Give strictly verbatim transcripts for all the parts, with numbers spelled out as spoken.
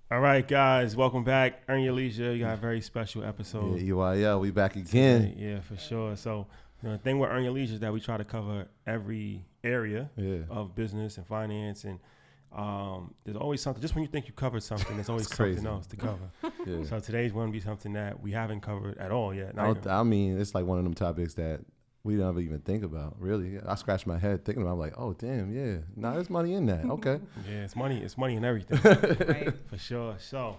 All right, guys, welcome back. Earn Your Leisure. You got a very special episode. Yeah, U I L, we back again. Today. Yeah, for sure. So you know, the thing with Earn Your Leisure is that we try to cover every area Yeah. of business and finance, and um, there's always something. Just when you think you covered something, there's always It's crazy. something else to cover. Yeah. So today's going to be something that we haven't covered at all yet. I, Not don't, I mean, it's like one of them topics that we never even think about, really. I scratch my head thinking about it. I'm like, oh, damn, yeah. Nah, there's money in that. Okay. Yeah, it's money. It's money and everything. Right. For sure. So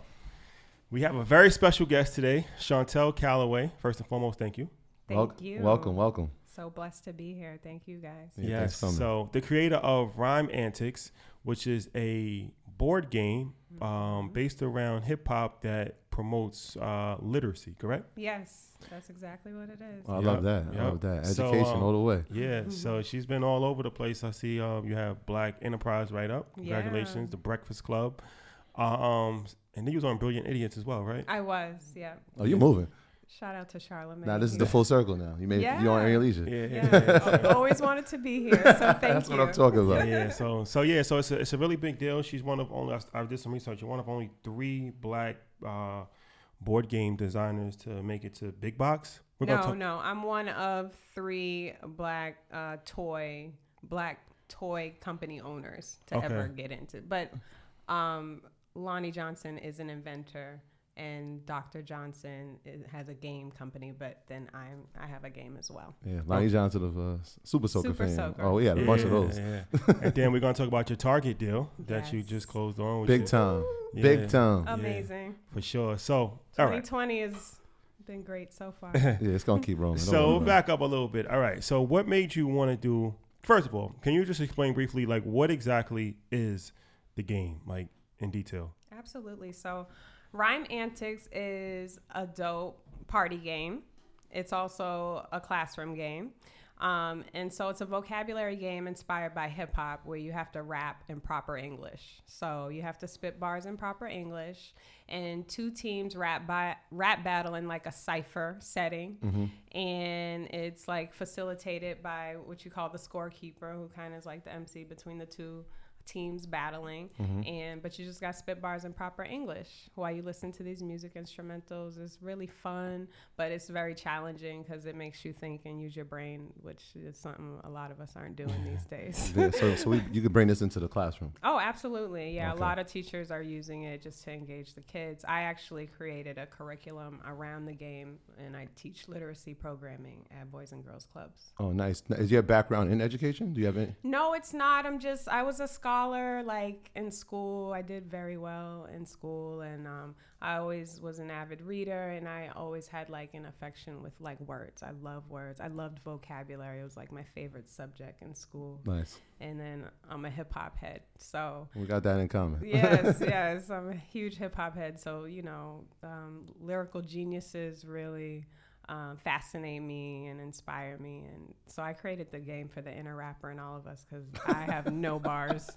we have a very special guest today, Chantel Calloway. First and foremost, thank you. Thank Wel- you. Welcome, welcome. So blessed to be here. Thank you, guys. Yeah, Yes. thanks for coming. So the creator of Rhyme Antics, which is a board game um, based around hip hop that promotes uh, literacy, correct? Yes, that's exactly what it is. I Yep, love that. I yep. love that. So, Education um, all the way. Yeah. So she's been all over the place. I see um, you have Black Enterprise right up. Congratulations. Yeah. The Breakfast Club. Uh, um, and then you was on Brilliant Idiots as well, right? I was, yeah. Oh, you're moving. Shout out to Charlamagne. Now, this is the full circle now. You made Yeah. you on Earn Your Leisure. Yeah. Yeah, yeah, Al- always wanted to be here. So thank That's you. what I'm talking Yeah, about. yeah. So, so yeah. So it's a it's a really big deal. She's one of only. I, I did some research. You're one of only three Black uh, board game designers to make it to big box. We're gonna No, talk- no, I'm one of three black uh, toy black toy company owners to Okay. ever get into. But um, Lonnie Johnson is an inventor, and Doctor Johnson is, has a game company. But then I'm I have a game as well. Yeah, Lonnie Johnson of uh, Super Soaker Super fame. Soaker. Oh, we had a bunch of Yeah, those. Yeah. And then we're gonna talk about your Target deal that you Yes. just closed on. which Big is- time. Yeah. Big time. Amazing. for sure. So, all right. twenty twenty has been great so far. Yeah, it's going to keep rolling. Don't So worry we'll about back up a little bit. All right. So what made you want to do? First of all, can you just explain briefly, like, what exactly is the game, like, in detail? Absolutely. So, Rhyme Antics is a dope party game. It's also a classroom game. Um, and so it's a vocabulary game inspired by hip hop where you have to rap in proper English. So you have to spit bars in proper English, and two teams rap by rap battle in like a cipher setting. Mm-hmm. And it's like facilitated by what you call the scorekeeper, who kind of is like the M C between the two teams battling. Mm-hmm. And but you just got spit bars in proper English while you listen to these music instrumentals. It's really fun, but it's very challenging because it makes you think and use your brain, which is something a lot of us aren't doing these days. Yeah, so so we, you could bring this into the classroom. Oh, absolutely. Yeah, Okay. a lot of teachers are using it just to engage the kids. I actually created a curriculum around the game, and I teach literacy programming at Boys and Girls Clubs. Oh, nice. Now, is your background in education? Do you have any? No, it's not. I'm just, I was a scholar, like in school. I did very well in school, and um, I always was an avid reader, and I always had like an affection with like words. I love words. I loved vocabulary. It was like my favorite subject in school. Nice. And then I'm a hip hop head. So We got that in common. yes, yes, I'm a huge hip hop head. So, you know, um, lyrical geniuses really um, fascinate me and inspire me. And so I created the game for the inner rapper in all of us because I have no bars.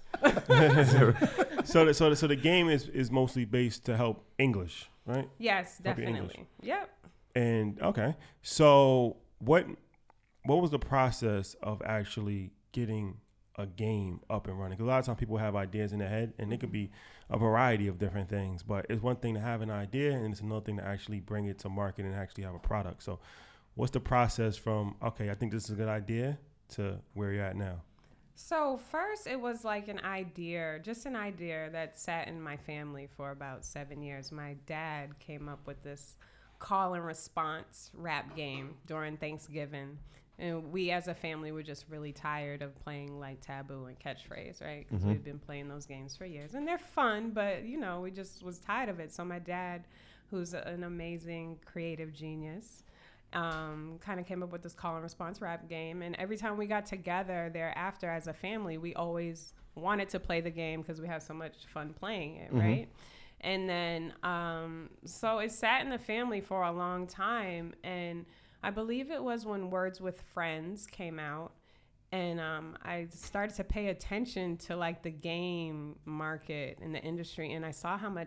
So, the, so, the, so the game is, is mostly based to help English, right? Yes, Help your English. definitely. Yep. And okay, so what what was the process of actually getting a game up and running? Because a lot of times people have ideas in their head, and it could be a variety of different things. But it's one thing to have an idea, and it's another thing to actually bring it to market and actually have a product. So, what's the process from okay, I think this is a good idea to where you're at now? So first it was like an idea, just an idea that sat in my family for about seven years. My dad came up with this call and response rap game during Thanksgiving. And we as a family were just really tired of playing like Taboo and Catchphrase, right? Because Mhm. we've been playing those games for years. And they're fun, but, you know, we just was tired of it. So my dad, who's an amazing creative genius, um, kind of came up with this call and response rap game. And every time we got together thereafter as a family, we always wanted to play the game because we have so much fun playing it, Mhm. right? And then, um, so it sat in the family for a long time. And I believe it was when Words with Friends came out. And um, I started to pay attention to like the game market and the industry. And I saw how much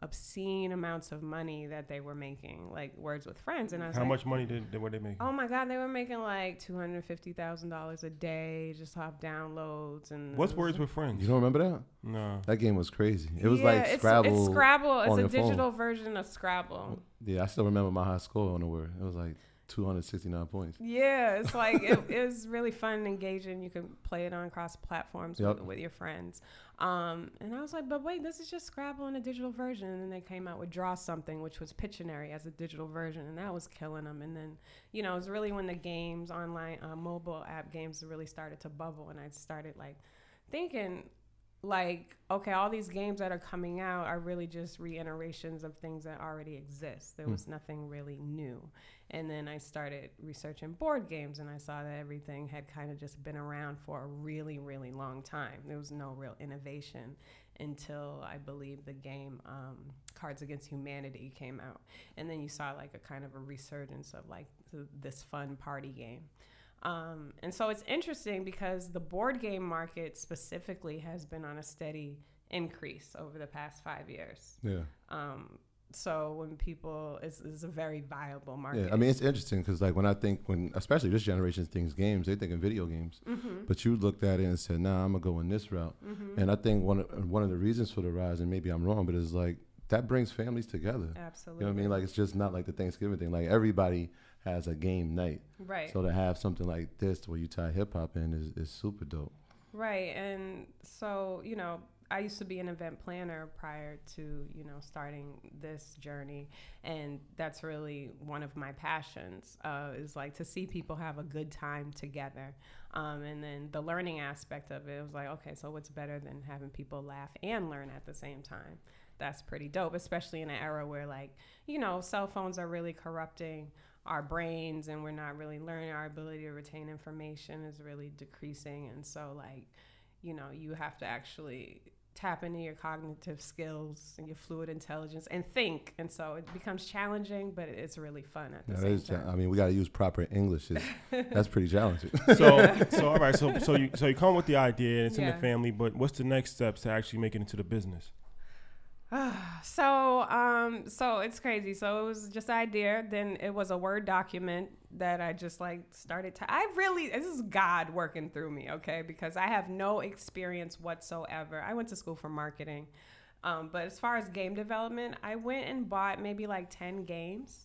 obscene amounts of money that they were making, like Words with Friends. And I was How like, much money did, did were they making? oh my God, they were making like two hundred fifty thousand dollars a day just off downloads. And What's Words with Friends? You don't remember that? No. That game was crazy. It was yeah, like it's, Scrabble. It's Scrabble. It's on a your phone. digital version of Scrabble. Yeah, I still remember my high score on the word. It was like two hundred sixty-nine points. Yeah, it's like it, it was really fun and engaging. You can play it on cross platforms Yep. with, with your friends. Um, and I was like, but wait, this is just Scrabble in a digital version. And then they came out with Draw Something, which was Pictionary as a digital version, and that was killing them. And then, you know, it was really when the games, online uh, mobile app games, really started to bubble, and I started like thinking, like, okay, all these games that are coming out are really just reiterations of things that already exist. There was nothing really new. And then I started researching board games, and I saw that everything had kind of just been around for a really, really long time. There was no real innovation until I believe the game um, Cards Against Humanity came out. And then you saw like a kind of a resurgence of like th- this fun party game. Um, and so it's interesting because the board game market specifically has been on a steady increase over the past five years. Yeah. Um, so when people, it's, it's a very viable market. Yeah, I mean, it's interesting because, like, when I think, when especially this generation thinks games, they think in video games. Mm-hmm. But you looked at it and said, nah, I'm going to go in this route. Mm-hmm. And I think one of, one of the reasons for the rise, and maybe I'm wrong, but it's like that brings families together. Absolutely. You know what I mean? Like, it's just not like the Thanksgiving thing. Like, everybody has a game night. Right. So to have something like this where you tie hip hop in is, is super dope. Right. And so, you know, I used to be an event planner prior to, you know, starting this journey. And that's really one of my passions, uh, is like to see people have a good time together. Um, and then the learning aspect of it was like, okay, so what's better than having people laugh and learn at the same time? That's pretty dope, especially in an era where, like, you know, cell phones are really corrupting our brains, and we're not really learning. Our ability to retain information is really decreasing. And so, like, you know, you have to actually tap into your cognitive skills and your fluid intelligence and think. And so it becomes challenging, but it's really fun at the Yeah, same is, time. I mean, we got to use proper English. It's, that's pretty challenging. So, so all right. So, so you, so you come with the idea, and it's in Yeah. the family. But what's the next steps to actually make it into the business? So, um, so it's crazy. So it was just an idea. Then it was a Word document that I just like started to, I really, this is God working through me. Okay. Because I have no experience whatsoever. I went to school for marketing. Um, but as far as game development, I went and bought maybe like ten games,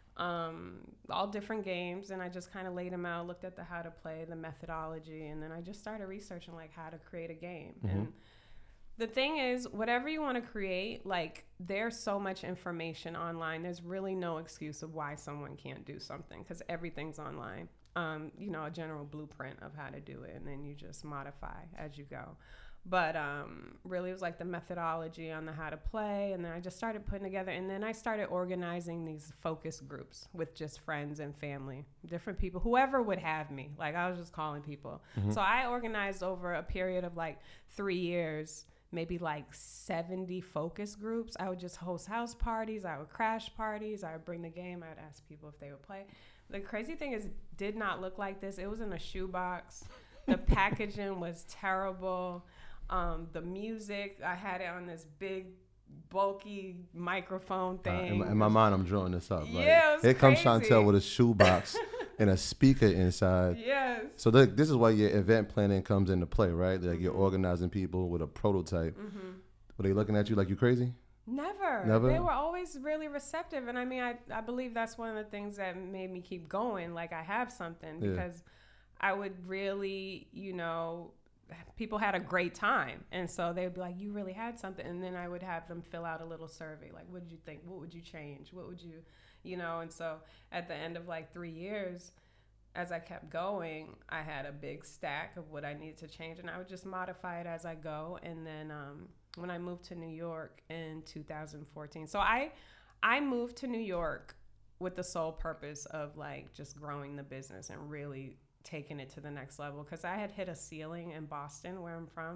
um, all different games. And I just kind of laid them out, looked at the how to play, the methodology. And then I just started researching like how to create a game. Mm-hmm. And the thing is, whatever you want to create, like, there's so much information online. There's really no excuse of why someone can't do something because everything's online. Um, you know, a general blueprint of how to do it, and then you just modify as you go. But um, really, it was like the methodology on the how to play, and then I just started putting together, and then I started organizing these focus groups with just friends and family, different people, whoever would have me. Like, I was just calling people. Mm-hmm. So I organized over a period of like three years maybe like seventy focus groups. I would just host house parties. I would crash parties. I would bring the game. I would ask people if they would play. The crazy thing is, it did not look like this. It was in a shoebox. The packaging was terrible. Um, the music, I had it on this big, bulky microphone Uh, thing. in, my, in my mind, I'm drawing this up. Like, Yeah, it was here comes crazy. Chantel with a shoebox and a speaker inside. Yes. So look, this is why your event planning comes into play, right? Like Mm-hmm. you're organizing people with a prototype. Mm-hmm. Were they looking at you like you crazy? Never. Never? They were always really receptive. And I mean, I, I believe that's one of the things that made me keep going. Like, I have something Yeah. because I would really, you know, people had a great time. And so they would be like, you really had something. And then I would have them fill out a little survey. Like, what did you think? What would you change? What would you, you know? And so at the end of like three years, as I kept going, I had a big stack of what I needed to change, and I would just modify it as I go. And then um, when I moved to New York in two thousand fourteen, so I, I moved to New York with the sole purpose of like just growing the business and really taking it to the next level, because I had hit a ceiling in Boston, where I'm from,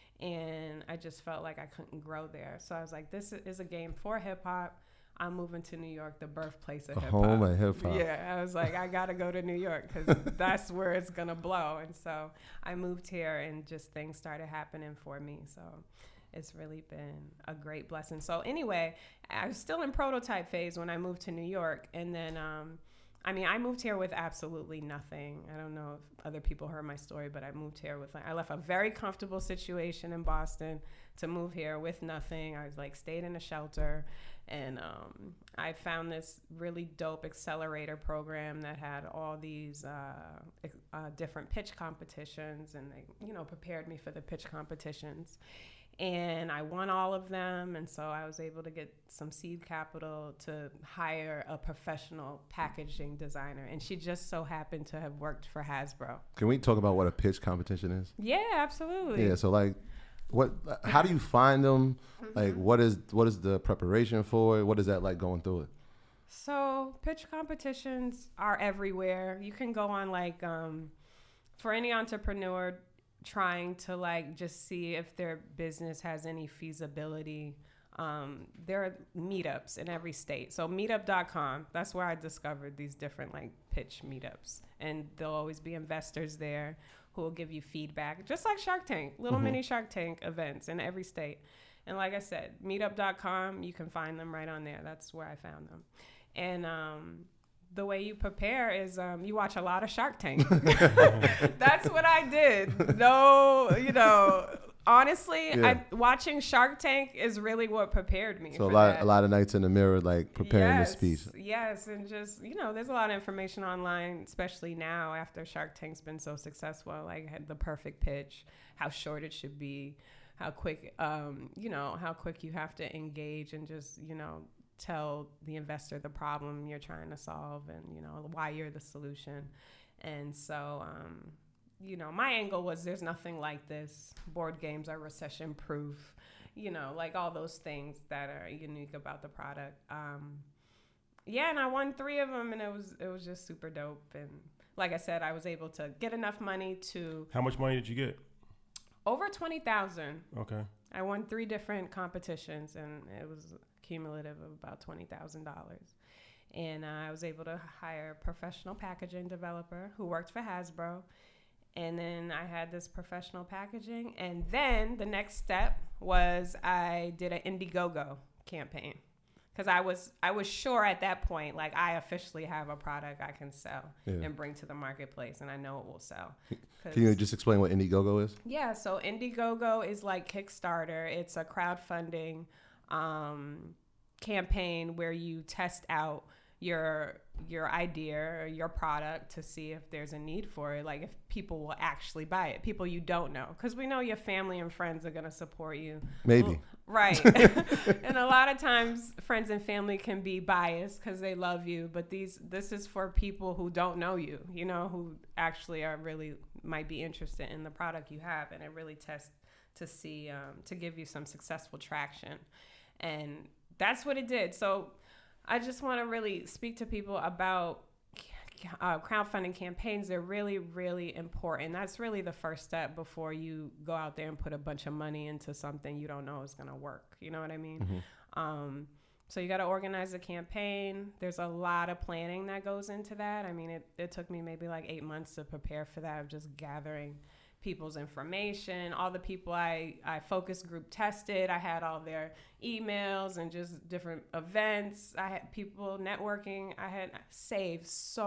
and I just felt like I couldn't grow there. So I was like, this is a game for hip hop. I'm moving to New York, the birthplace of The hip home hop. of hip hop. Yeah, I was like, I gotta go to New York because that's where it's gonna blow. And so I moved here, and just things started happening for me. So it's really been a great blessing. So anyway, I was still in prototype phase when I moved to New York. And then, um, I mean, I moved here with absolutely nothing. I don't know if other people heard my story, but I moved here with, like, I left a very comfortable situation in Boston to move here with nothing. I was like, stayed in a shelter. And um, I found this really dope accelerator program that had all these uh, uh, different pitch competitions, and they, you know, prepared me for the pitch competitions. And I won all of them, and so I was able to get some seed capital to hire a professional packaging designer. And she just so happened to have worked for Hasbro. Can we talk about what a pitch competition is? Yeah, absolutely. Yeah, so like, what? How do you find them? Mm-hmm. Like, what is what is the preparation for it? What is that like going through it? So pitch competitions are everywhere. You can go on, like, um, for any entrepreneur trying to, like, just see if their business has any feasibility. Um, there are meetups in every state. So meetup dot com, that's where I discovered these different, like, pitch meetups. And there'll always be investors there who will give you feedback, just like Shark Tank, little Mm-hmm. mini Shark Tank events in every state. And like I said, meetup dot com, you can find them right on there. That's where I found them. And um, the way you prepare is um, you watch a lot of Shark Tank. That's what I did. No, you know, honestly, Yeah. I, watching Shark Tank is really what prepared me. So a for lot that. a lot of nights in the mirror, like preparing yes, this speech. Yes, and just, you know, there's a lot of information online, especially now after Shark Tank's been so successful. Like, had the perfect pitch, how short it should be, how quick, um, you know, how quick you have to engage and just, you know, tell the investor the problem you're trying to solve and, you know, why you're the solution. And so, um, you know, my angle was there's nothing like this. Board games are recession proof, you know, like all those things that are unique about the product. Um, yeah, and I won three of them, and it was it was just super dope. And like I said, I was able to get enough money to How much money did you get? over twenty thousand. Okay. I won three different competitions, and it was cumulative of about twenty thousand dollars. And uh, I was able to hire a professional packaging developer who worked for Hasbro. And then I had this professional packaging. And then the next step was I did an Indiegogo campaign. Because I was I was sure at that point, like, I officially have a product I can sell Yeah. and bring to the marketplace, and I know it will sell. Can you just explain what Indiegogo is? Yeah, so Indiegogo is like Kickstarter. It's a crowdfunding um, campaign where you test out your your idea or your product to see if there's a need for it, like if people will actually buy it, people you don't know, because we know your family and friends are going to support you. Maybe. Right. And a lot of times friends and family can be biased because they love you, but these this is for people who don't know you, you know, who actually are really might be interested in the product you have, and it really tests to see um, to give you some successful traction. And that's what it did. So I just want to really speak to people about uh, crowdfunding campaigns. They're really, really important. That's really the first step before you go out there and put a bunch of money into something you don't know is going to work. You know what I mean? Mm-hmm. Um, so you got to organize a campaign. There's a lot of planning that goes into that. I mean, it, it took me maybe like eight months to prepare for that, of just gathering people's information, all the people I, I focus group tested. I had all their emails and just different events. I had people networking. I had saved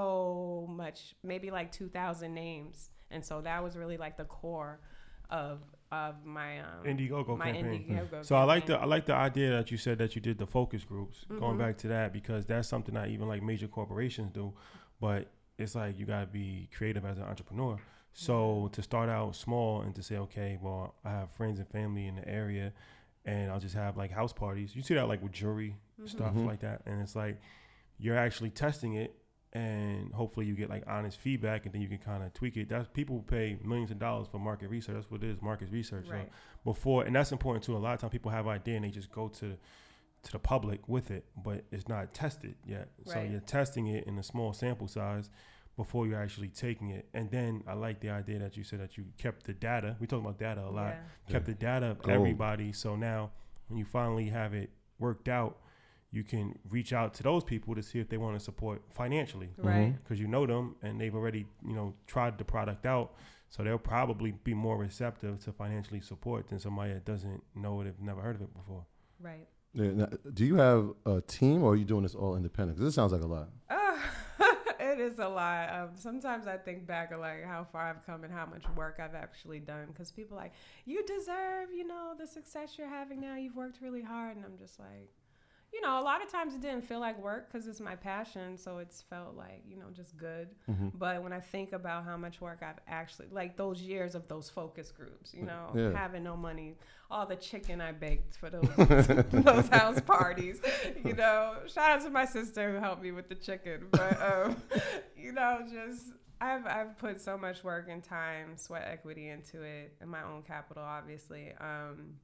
so much, maybe like two thousand names. And so that was really like the core of of my um, Indiegogo my campaign. Indiegogo So I like campaign. the I like the idea that you said that you did the focus groups. Going Mhm. back to that, because that's something that even like major corporations do, but it's like you gotta be creative as an entrepreneur. So to start out small and to say, okay, well, I have friends and family in the area, and I'll just have like house parties. You see that like with jewelry stuff Mhm. like that, and it's like you're actually testing it, and hopefully you get like honest feedback, and then you can kind of tweak it. That's people pay millions of dollars for market research. That's what it is, market research. Right. So before, and that's important too. A lot of times people have an idea and they just go to to the public with it, but it's not tested yet. So Right. you're testing it in a small sample size before you're actually taking it. And then I like the idea that you said that you kept the data. We talk about data a lot. Yeah. Kept the data of Gold. everybody. So now when you finally have it worked out, you can reach out to those people to see if they want to support financially, Right. because you know them and they've already, you know, tried the product out. So they'll probably be more receptive to financially support than somebody that doesn't know it, have never heard of it before. Right. Yeah, now, do you have a team, or are you doing this all independent? 'Cause this sounds like a lot. Uh, it is a lot. Um, sometimes I think back of like how far I've come and how much work I've actually done. Because people are like, you deserve, you know, the success you're having now. You've worked really hard. And I'm just like, you know, a lot of times it didn't feel like work because it's my passion. So it's felt like, you know, just good. Mm-hmm. But when I think about how much work I've actually, like those years of those focus groups, you know, Yeah. having no money, all the chicken I baked for those those house parties, you know, shout out to my sister who helped me with the chicken. But, um, you know, just I've, I've put so much work and time, sweat equity into it, and my own capital, obviously. Um,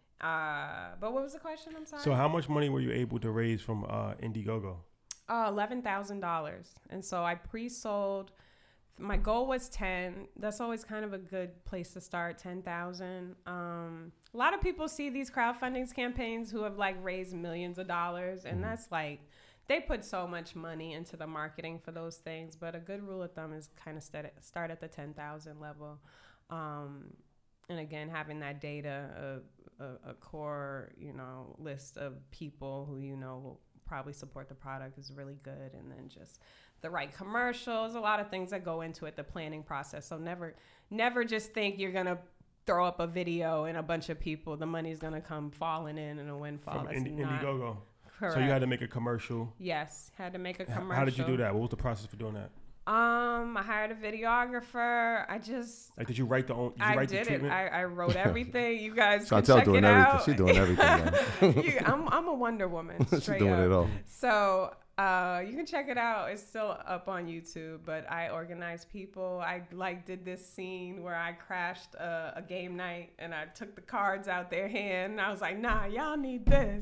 uh, but what was the question? I'm sorry. So how much money were you able to raise from uh, Indiegogo? Uh, eleven thousand dollars. And so I pre-sold. My goal was ten. That's always kind of a good place to start, ten thousand. Um, a lot of people see these crowdfunding campaigns who have like raised millions of dollars. And that's like, they put so much money into the marketing for those things. But a good rule of thumb is kind of start, start at the ten thousand level. Um, and again, having that data, a, a, a core, you know, list of people who, you know, will probably support the product is really good. And then just the right commercials, a lot of things that go into it, the planning process. So never, never just think you're going to throw up a video and a bunch of people, the money's going to come falling in in a windfall. From That's Indi- not Indiegogo. correct. So you had to make a commercial. Yes, had to make a H- commercial. How did you do that? What was the process for doing that? Um, I hired a videographer. I just Like, did you write the own? Did you I write the did it. treatment? I, I wrote everything. You guys can Chantel check doing it everything. out. She's doing everything. Now. You- I'm I'm a Wonder Woman. She's Straight doing up. it all. So uh, you can check it out. It's still up on YouTube. But I organized people. I like did this scene where I crashed a, a game night and I took the cards out their hand. And I was like, nah, y'all need this.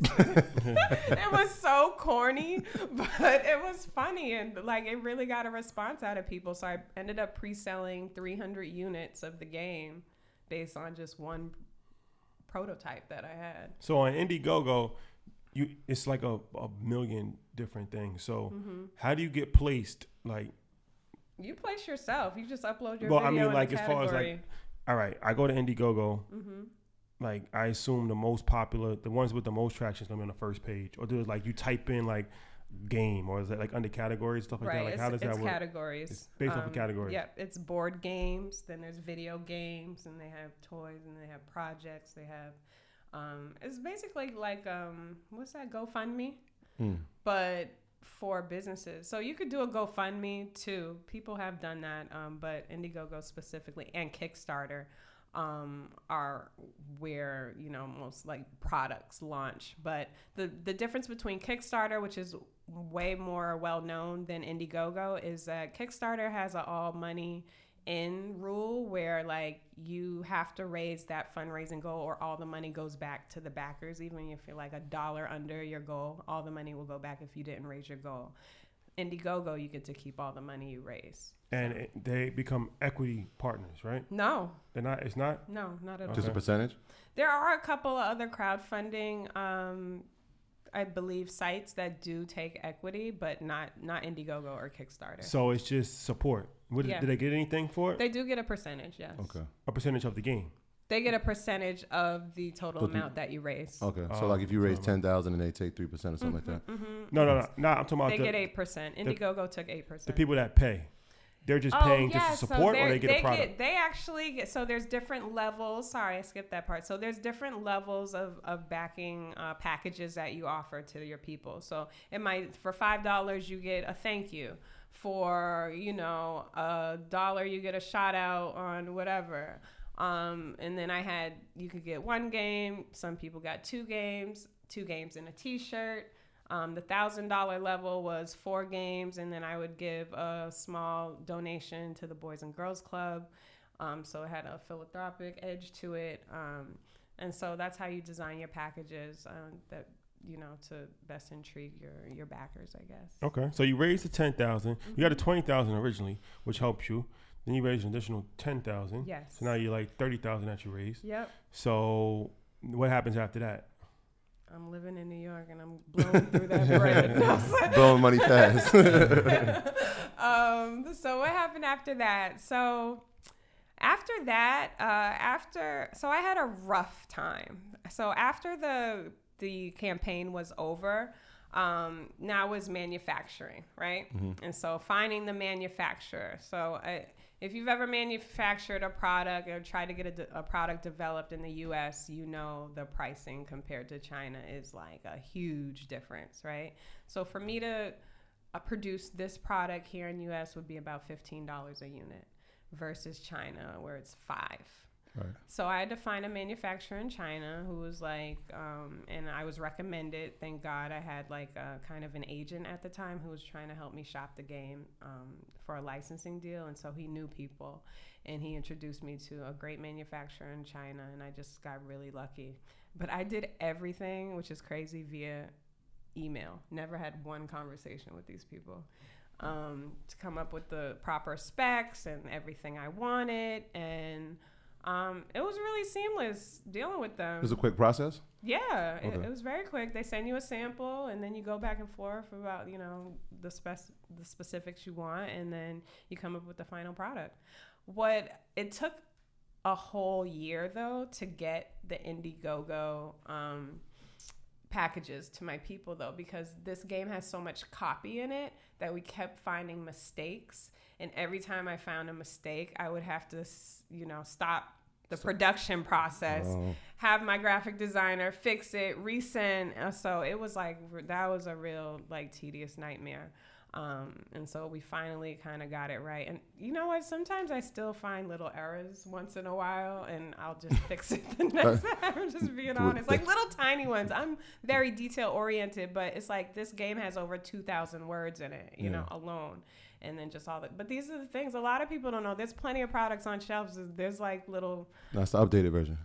It was so corny, but it was funny and like it really got a response out of people. So I ended up pre-selling three hundred units of the game based on just one prototype that I had. So on Indiegogo, you it's like a, a million different things. So Mm-hmm. how do you get placed? Like, You place yourself. You just upload your well, I video mean, in like the as far as category. like, all right, I go to Indiegogo. Mm-hmm. Like, I assume the most popular, the ones with the most traction is gonna be on the first page, or do it like you type in like game, or is it like under categories, stuff like Right, that? Like, it's, how does it's that work? categories. It's based off of categories. Yep, it's board games. Then there's video games, and they have toys, and they have projects. They have, um, it's basically like um, what's that? GoFundMe, Hmm. but for businesses. So you could do a GoFundMe too. People have done that, um, but Indiegogo specifically and Kickstarter um, are where, you know, most like products launch. But the, the difference between Kickstarter, which is way more well known than Indiegogo, is that Kickstarter has an all money in rule where like you have to raise that fundraising goal or all the money goes back to the backers. Even if you're like a dollar under your goal, all the money will go back if you didn't raise your goal. Indiegogo, you get to keep all the money you raise. And it, they become equity partners, right? No, They're not. It's not. no, not at all. Just a Okay. percentage? There are a couple of other crowdfunding, um, I believe, sites that do take equity, but not not Indiegogo or Kickstarter. So it's just support. What, Yeah. Did they get anything for it? They do get a percentage, yes. Okay. A percentage of the game. They get a percentage of the total But the- amount that you raise. Okay. Oh, So like if you raise so- ten thousand and they take three percent or something like that. Mm-hmm. No, no, no. No, I'm talking about They the, get eight percent. Indiegogo took eight percent. the people that pay. They're just paying just to support, or they get a product. Get, they actually get, so there's different levels. Sorry, I skipped that part. So there's different levels of, of backing uh, packages that you offer to your people. So it might, for five dollars, you get a thank you. For, you know, a dollar, you get a shout out on whatever. Um, and then I had, you could get one game. Some people got two games, two games and a t-shirt. Um, the one thousand dollars level was four games, and then I would give a small donation to the Boys and Girls Club. Um, so it had a philanthropic edge to it. Um, and so that's how you design your packages um, that, you know, to best intrigue your, your backers, I guess. Okay, so you raised the ten thousand. Mm-hmm. You got a twenty thousand originally, which helps you. Then you raised an additional ten thousand. Yes. So now you're like thirty thousand that you raised. Yep. So what happens after that? I'm living in New York work and I'm blowing through that bread. Blowing money fast. um, so what happened after that? So after that, uh, after so I had a rough time. So after the the campaign was over, um, now was manufacturing, right? Mm-hmm. And so finding the manufacturer. So I, if you've ever manufactured a product or tried to get a, de- a product developed in the U S, you know the pricing compared to China is like a huge difference, right? So for me to uh, produce this product here in U S would be about fifteen dollars a unit versus China where it's five. Right. So I had to find a manufacturer in China who was like, um, and I was recommended. Thank God I had like a kind of an agent at the time who was trying to help me shop the game um, for a licensing deal. And so he knew people and he introduced me to a great manufacturer in China. And I just got really lucky. But I did everything, which is crazy, via email. Never had one conversation with these people um, to come up with the proper specs and everything I wanted. And Um, it was really seamless dealing with them. It was a quick process? Yeah, Okay. it, it was very quick. They send you a sample, and then you go back and forth about, you know, the spec- the specifics you want, and then you come up with the final product. What it took a whole year, though, to get the Indiegogo um, packages to my people, though, because this game has so much copy in it that we kept finding mistakes. And every time I found a mistake, I would have to, you know, stop the production process, Oh. have my graphic designer fix it, resend. Uh, So it was like, that was a real like tedious nightmare. Um, and so we finally kind of got it right. And you know what? Sometimes I still find little errors once in a while, and I'll just fix it the next time. I'm just being honest. Like little tiny ones. I'm very detail oriented, but it's like this game has over two thousand words in it, you Yeah. know, alone. And then just all that. But these are the things a lot of people don't know. There's plenty of products on shelves. There's like little. That's the updated version.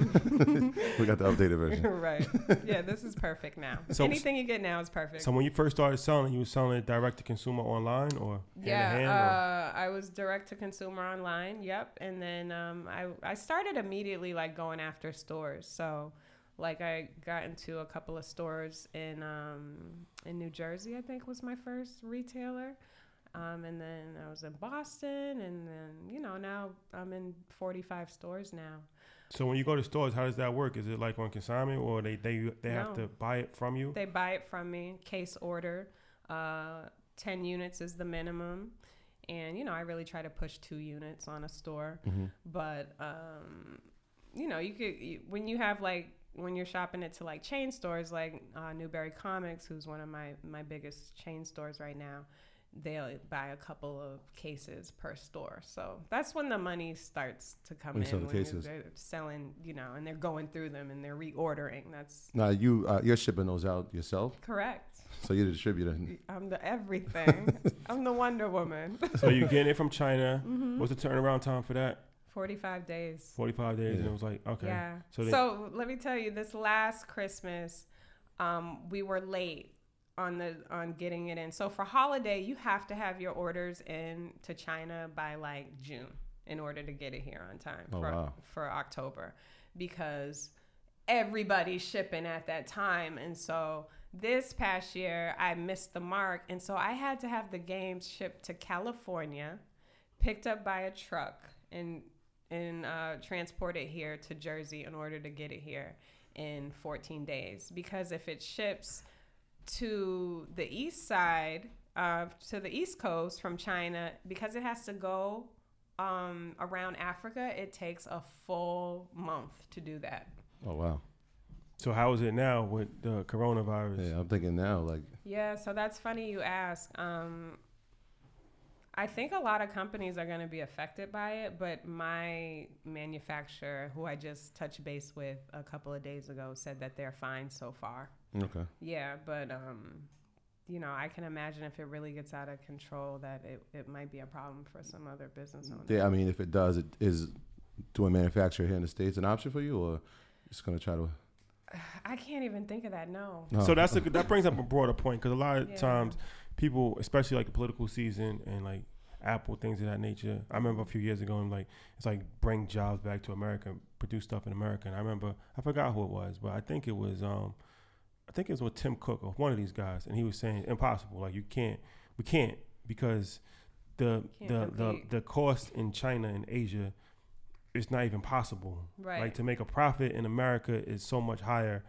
We got the updated version. Right. Yeah, this is perfect now. So- Anything you get now is perfect. So when you first started selling, you were selling it direct to consumer online or Yeah, hand to hand? uh, I was direct to consumer online. Yep, and then um, I I started immediately like going after stores. So, like I got into a couple of stores in um, in New Jersey. I think was my first retailer, um, and then I was in Boston, and then you know now I'm in forty-five stores now. So when you go to stores, how does that work? Is it like on consignment, or they they they have No. to buy it from you? They buy it from me, case order. Uh, ten units is the minimum. And, you know, I really try to push two units on a store. Mm-hmm. But, um, you know, you could, you, when you have like, when you're shopping it to like chain stores like uh, Newberry Comics, who's one of my, my biggest chain stores right now, they'll buy a couple of cases per store. So that's when the money starts to come When you in. sell the when cases. They're selling, you know, and they're going through them and they're reordering. That's Now, you, uh, you're shipping those out yourself? correct. So you're the distributor. I'm the everything. I'm the Wonder Woman. So you're getting it from China. Mm-hmm. What's the turnaround time for that? forty-five days. forty-five days. Yeah. And it was like, okay. Yeah. So So, they- let me tell you, this last Christmas, um, we were late on the on getting it in. So for holiday, you have to have your orders in to China by like June in order to get it here on time Oh, for wow. for October, because everybody's shipping at that time. And so this past year, I missed the mark, and so I had to have the games shipped to California, picked up by a truck, and and uh, transported here to Jersey in order to get it here in fourteen days. Because if it ships to the east side, uh, to the east coast from China, because it has to go um, around Africa, it takes a full month to do that. Oh, wow. So how is it now with the coronavirus? Yeah, I'm thinking now, like, Yeah, so that's funny you ask. Um, I think a lot of companies are going to be affected by it, but my manufacturer, who I just touched base with a couple of days ago, said that they're fine so far. okay. Yeah, but um, you know, I can imagine if it really gets out of control that it, it might be a problem for some other business owners. Yeah, I mean, if it does, it is doing manufacture here in the States an option for you, or just going to try to? I can't even think of that. No. No. So that's a, that brings up a broader point, because a lot of Yeah. times people, especially like the political season and like Apple, things of that nature. I remember a few years ago, and like it's like bring jobs back to America, produce stuff in America. And I remember, I forgot who it was, but I think it was um I think it was with Tim Cook or one of these guys, and he was saying impossible. Like you can't, we can't because the Can't the, the compete. the cost in China and Asia is not even possible. Right. Like to make a profit in America is so much higher.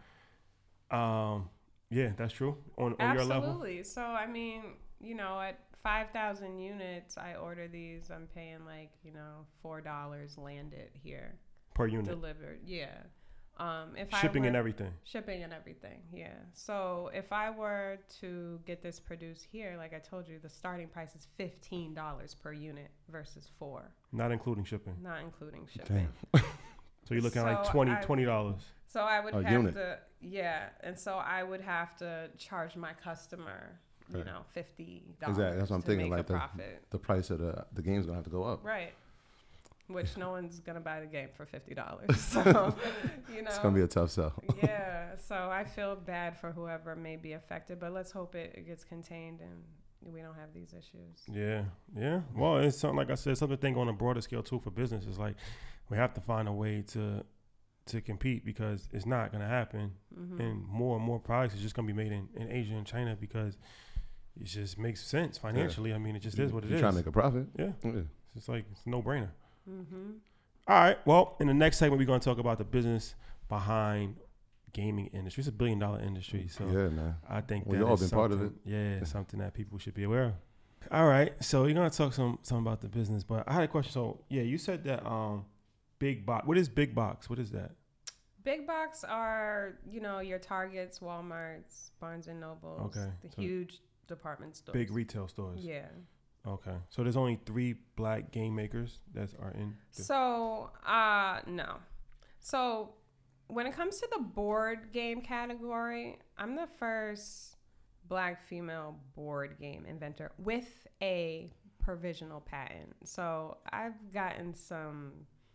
Um, yeah, that's true. On on your level, Absolutely. So I mean, you know, at five thousand units, I order these. I'm paying like you know four dollars landed here, per unit, delivered. Yeah. Um, if shipping I were, and everything. Shipping and everything. Yeah. So if I were to get this produced here, like I told you, the starting price is fifteen dollars per unit versus four, Not including shipping. not including shipping. Damn. So you're looking at like So twenty I- twenty dollars. So I would A have unit. to, yeah, and so I would have to charge my customer, you Right. know, fifty dollars Exactly. That's what I'm to thinking, make like a the- profit, The price of the the game's gonna have to go up. right? Which no one's gonna buy the game for fifty dollars, so you know, It's gonna be a tough sell. yeah. So I feel bad for whoever may be affected, but let's hope it, it gets contained and we don't have these issues. Yeah, yeah. Well, it's something like I said, something think on a broader scale too for business. It's like we have to find a way to to compete because it's not gonna happen, Mm-hmm. and more and more products is just gonna be made in, in Asia and China because it just makes sense financially. I mean, it just is what it you is. trying to make a profit. yeah, Yeah. it's just like it's a no brainer. Mm-hmm. All right. Well, in the next segment, we're gonna talk about the business behind gaming industry. It's a billion dollar industry, so Yeah, man. I think We've that all is been part of something- Yeah, something that people should be aware of. All right, so we're gonna talk some some about the business, but I had a question. So yeah, you said that um, big box. What is big box? What is that? Big box are, you know, your Targets, Walmarts, Barnes and Nobles, Okay, the so huge department stores. Big retail stores. Yeah. Okay, so there's only three black game makers that are in. The, So, uh, no. So, when it comes to the board game category, I'm the first black female board game inventor with a provisional patent. So, I've gotten some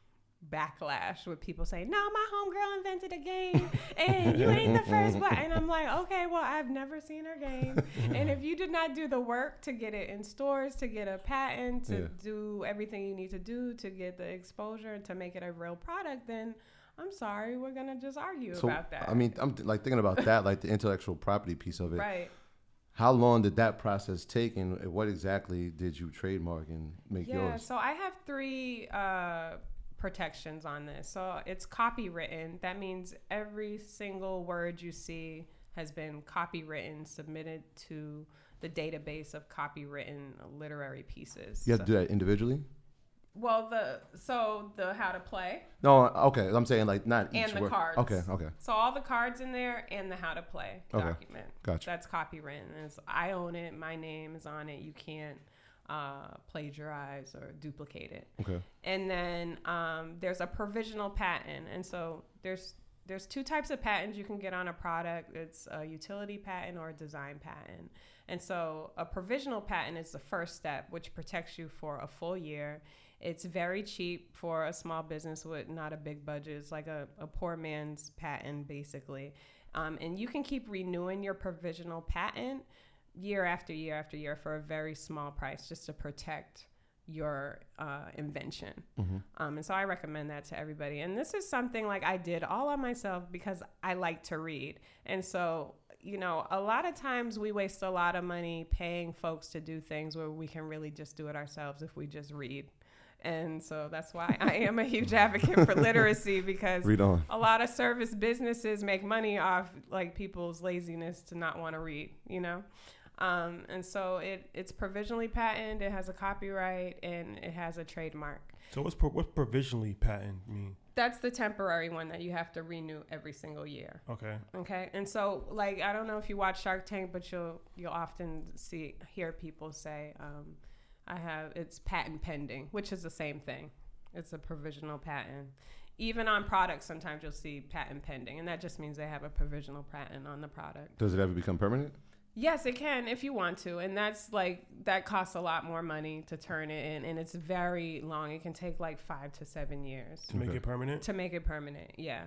backlash with people saying, no, my homegirl invented a game and you ain't the first black. And I'm like, okay, well, I've never seen her game. And if you did not do the work to get it in stores, to get a patent, to Yeah. do everything you need to do to get the exposure and to make it a real product, then I'm sorry, we're going to just argue So about that. I mean, I'm th- like thinking about that, like the intellectual property piece of it. right. How long did that process take, and what exactly did you trademark and make Yeah, yours? so I have three uh, protections on this. So it's copywritten. That means every single word you see has been copywritten, submitted to the database of copywritten literary pieces. You have So- to do that individually. well, the so the how to play. No, okay. I'm saying like not each And the word. cards. Okay, okay, So all the cards in there and the how to play Okay. document. gotcha. That's copywritten. It's, I own it. My name is on it. You can't uh, plagiarize or duplicate it. Okay, And then um, there's a provisional patent. And so there's there's two types of patents you can get on a product. It's a utility patent or a design patent. And so a provisional patent is the first step, which protects you for a full year. It's very cheap for a small business with not a big budget. It's like a, a poor man's patent, basically. Um, and you can keep renewing your provisional patent year after year after year for a very small price just to protect your uh, invention. mm-hmm. Um, and so I recommend that to everybody. And this is something like I did all on myself because I like to read. And so, you know, a lot of times we waste a lot of money paying folks to do things where we can really just do it ourselves if we just read. And so that's why I am a huge advocate for literacy, because Read on. a lot of service businesses make money off like people's laziness to not want to read, you know? Um, and so it, it's provisionally patented, it has a copyright, and it has a trademark. So what's pro- what's provisionally patent mean? That's the temporary one that you have to renew every single year. Okay. Okay. And so, like, I don't know if you watch Shark Tank, but you'll you'll often see hear people say, um, "I have it's patent pending," which is the same thing. It's a provisional patent. Even on products, sometimes you'll see patent pending, and that just means they have a provisional patent on the product. Does it ever become permanent? Yes, it can if you want to. And that's like, that costs a lot more money to turn it in. And it's very long. It can take like five to seven years To make Okay. it permanent? to make it permanent. Yeah.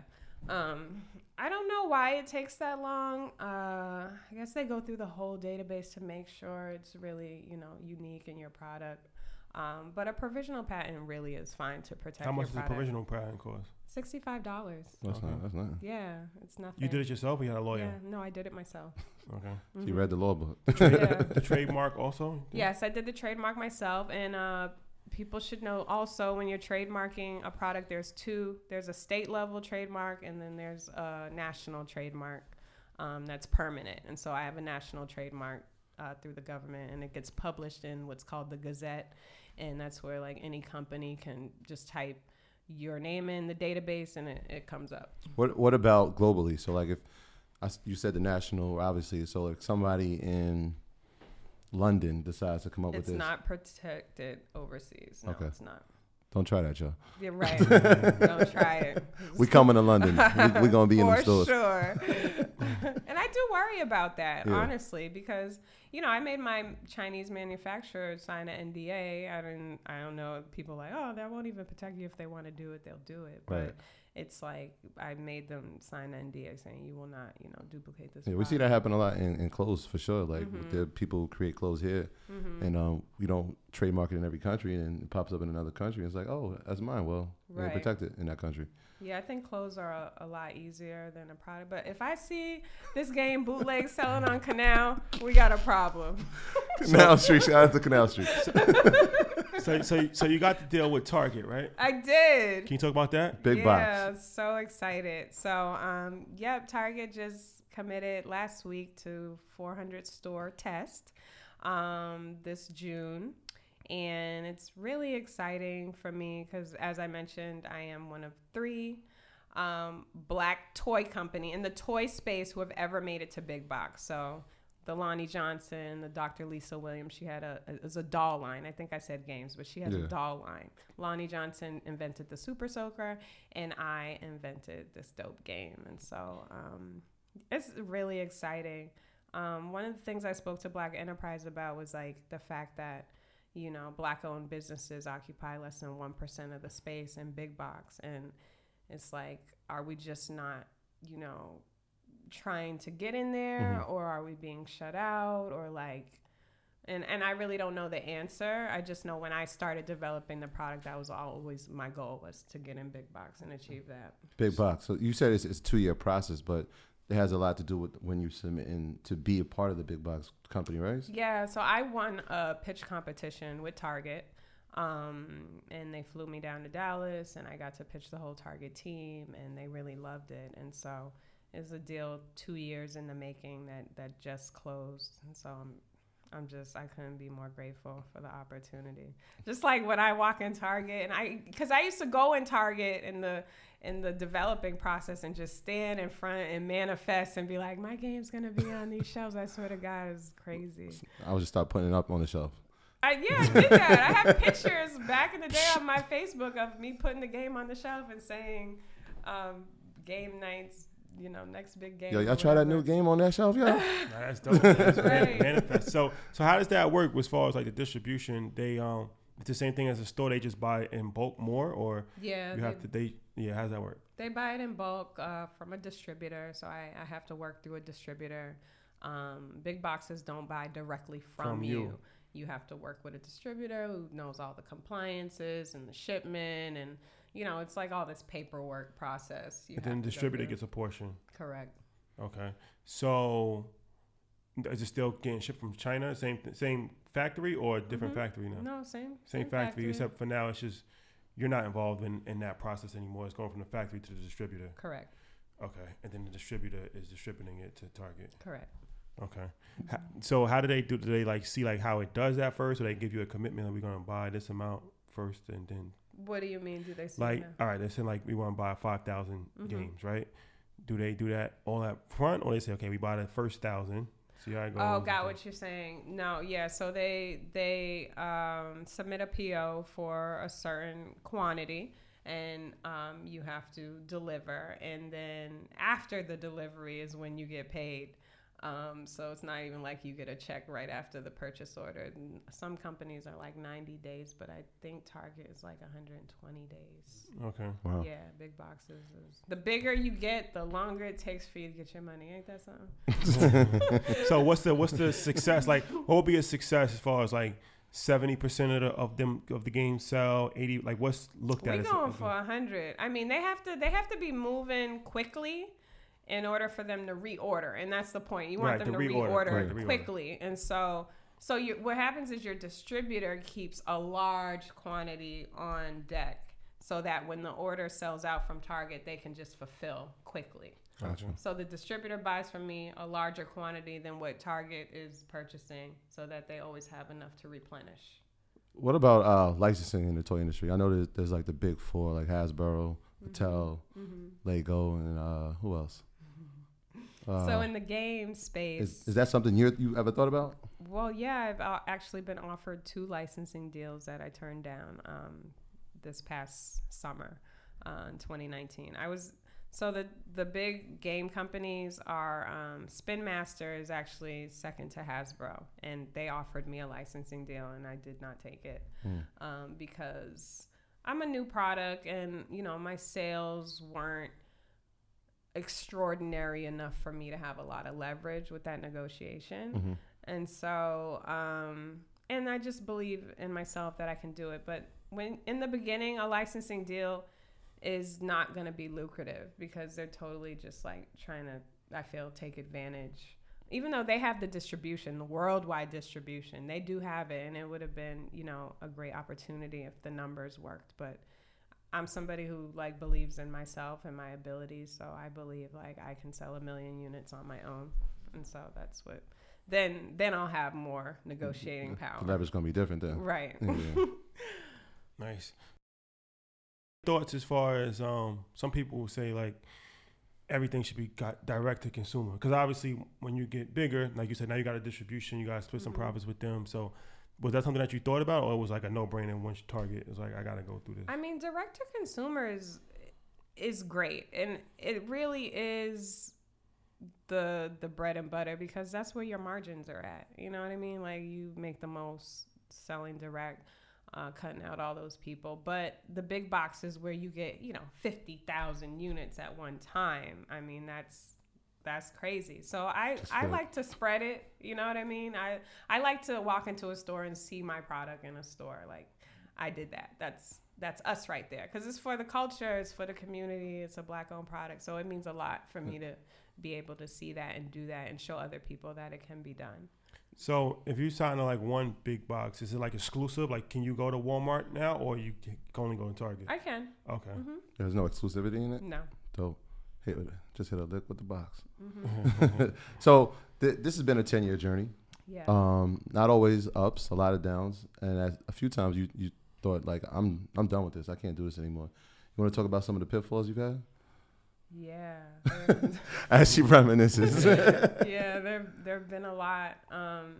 Um, I don't know why it takes that long. Uh, I guess they go through the whole database to make sure it's really, you know, unique in your product. Um, but a provisional patent really is fine to protect How much your does a product. provisional patent cost? sixty-five dollars. That's Okay. not. That's not. Yeah, it's nothing. You did it yourself or you had a lawyer? Yeah, no, I did it myself. Okay. So you read the law book. Yeah. The trademark also? Yes, I did the trademark myself, and uh, people should know also when you're trademarking a product, there's two. There's a state level trademark, and then there's a national trademark um, that's permanent. And so I have a national trademark uh, through the government, and it gets published in what's called the Gazette, and that's where like any company can just type your name in the database, and it, it comes up. What What about globally? So like if I s you said the national, obviously. So like somebody in London decides to come up It's with this. not protected overseas. No, Okay. it's not. Don't try that, y'all. You're right. Don't try it. We coming to London. we, we gonna be in the For stores. sure. And I do worry about that, Yeah. honestly, because you know I made my Chinese manufacturer sign an N D A. I didn't. I don't know. People are like, oh, that won't even protect you. If they want to do it, they'll do it. But Right. it's like I made them sign an N D A saying you will not, you know, duplicate this. Yeah, we see that happen a lot in, in clothes for sure. Like Mhm. there are people who create clothes here, Mm-hmm. and um, we don't trademark it in every country, and it pops up in another country. And it's like, oh, that's mine. Well, we're Right. gonna protect it in that country. Yeah, I think clothes are a, a lot easier than a product. But if I see this game bootleg selling on Canal, we got a problem. Canal Street, shout out to Canal Street. So, so, so you got to deal with Target, right? I did. Can you talk about that? Big yeah, box. so excited. So, um, yep, Target just committed last week to four hundred store test um, this June. And it's really exciting for me because, as I mentioned, I am one of three um, black toy company in the toy space who have ever made it to big box. So the Lonnie Johnson, the Doctor Lisa Williams, she had a, a, it was a doll line. I think I said games, but she has Yeah. a doll line. Lonnie Johnson invented the Super Soaker, and I invented this dope game. And so um, it's really exciting. Um, one of the things I spoke to Black Enterprise about was like the fact that, you know, black owned businesses occupy less than one percent of the space in big box. And it's like, are we just not, you know, trying to get in there, Mhm. or are we being shut out, or like, and, and I really don't know the answer. I just know when I started developing the product, that was always my goal, was to get in big box and achieve that. Big box. So you said it's, it's a two year process, but it has a lot to do with when you submit in to be a part of the big box company, right? Yeah, so I won a pitch competition with Target, um, and they flew me down to Dallas, and I got to pitch the whole Target team, and they really loved it. And so it's a deal two years in the making that, that just closed. And so I'm, I'm just, I couldn't be more grateful for the opportunity. Just like when I walk in Target, and I, because I used to go in Target in the in the developing process and just stand in front and manifest and be like, my game's gonna be on these shelves. I swear to God, it's crazy. I would just start putting it up on the shelf. I, yeah, I did that. I have pictures back in the day on my Facebook of me putting the game on the shelf and saying, um, game nights, you know, next big game. Yo, or y'all try that new whatever. game on that shelf, yo? Nah, that's dope. That's Right. manifest. So, so how does that work as far as like the distribution? They um, it's the same thing as a store. They just buy in bulk more, or Yeah, you they, have to. They yeah. How does that work? they buy it in bulk uh, from a distributor, so I, I have to work through a distributor. Um, big boxes don't buy directly from, From you. you. You have to work with a distributor who knows all the compliances and the shipment, and you know, it's like all this paperwork process. You And then have the to go distributor through. gets a portion. Correct. Okay. So is it still getting shipped from China? Same same factory or different Mhm. factory now? No, same. Same, factory, except for now it's just you're not involved in, in that process anymore. It's going from the factory to the distributor. Correct. Okay. And then the distributor is distributing it to Target. Correct. Okay. Ha- So how do they do? Do they like see like how it does that first, or they give you a commitment that we're gonna buy this amount first, and then What do you mean? Do they say like no? all right, they say like we want to buy five thousand Mhm. games, right? Do they do that all up front, or they say okay, we buy the first thousand? See how it goes. Oh, got what you're saying. No, yeah. So they they um, submit a P O for a certain quantity, and um, you have to deliver. And then after the delivery is when you get paid. Um, so it's not even like you get a check right after the purchase order. And some companies are like ninety days, but I think Target is like one hundred twenty days. Okay. Wow. Yeah, big boxes. Is, the bigger you get, the longer it takes for you to get your money. Ain't that something? So what's the what's the success like? What would be a success as far as like seventy percent of the, of them of the games sell, eighty, like what's looked at We as going a, for a hundred. I mean, they have to they have to be moving quickly in order for them to reorder, and that's the point. You want Right, them the to reorder, reorder, right, the reorder. quickly, and so so you, what happens is your distributor keeps a large quantity on deck, so that when the order sells out from Target, they can just fulfill quickly. Gotcha. So the distributor buys from me a larger quantity than what Target is purchasing, so that they always have enough to replenish. What about uh, licensing in the toy industry? I know there's, there's like the big four, like Hasbro, Mattel, Mm-hmm. Lego, and uh, who else? Uh, So in the game space, is, is that something you you ever thought about? well, yeah, I've uh, actually been offered two licensing deals that I turned down um, this past summer uh, in twenty nineteen. I was so the the big game companies are um, Spin Master is actually second to Hasbro, and they offered me a licensing deal, and I did not take it Mm. um, because I'm a new product, and you know my sales weren't extraordinary enough for me to have a lot of leverage with that negotiation. Mm-hmm. And so, um, and I just believe in myself that I can do it. But when in the beginning, a licensing deal is not going to be lucrative because they're totally just like trying to, I feel, take advantage. Even though they have the distribution, the worldwide distribution, they do have it. And it would have been, you know, a great opportunity if the numbers worked. But I'm somebody who like believes in myself and my abilities. So I believe like I can sell a million units on my own. And so that's what, then, then I'll have more negotiating power. The leverage gonna be different then. Right. Yeah. Nice. Thoughts as far as um, some people will say like everything should be got direct to consumer, because obviously when you get bigger, like you said, now you got a distribution, you got to split some Mhm. profits with them. So was that something that you thought about, or it was like a no brainer once you target? It's like I gotta go through this. I mean, direct to consumer is is great, and it really is the the bread and butter because that's where your margins are at. You know what I mean? Like you make the most selling direct, uh, cutting out all those people. But the big boxes where you get you know fifty thousand units at one time. I mean, that's that's crazy. So I, That's I good. like to spread it. You know what I mean? I, I like to walk into a store and see my product in a store. Like I did that. That's that's us right there. Because it's for the culture. It's for the community. It's a black-owned product. So it means a lot for me to be able to see that and do that and show other people that it can be done. So if you sign to like one big box, is it like exclusive? Like can you go to Walmart now, or you can only go to Target? I can. Okay. Mm-hmm. There's no exclusivity in it. No. Dope. Hit with it. Just hit a lick with the box. Mm-hmm. So th- this has been a ten year journey. Yeah. Um, not always ups, a lot of downs, and as, a few times you you thought like I'm I'm done with this. I can't do this anymore. You want to talk about some of the pitfalls you've had? yeah. As she reminisces. Yeah, there there have been a lot. Um,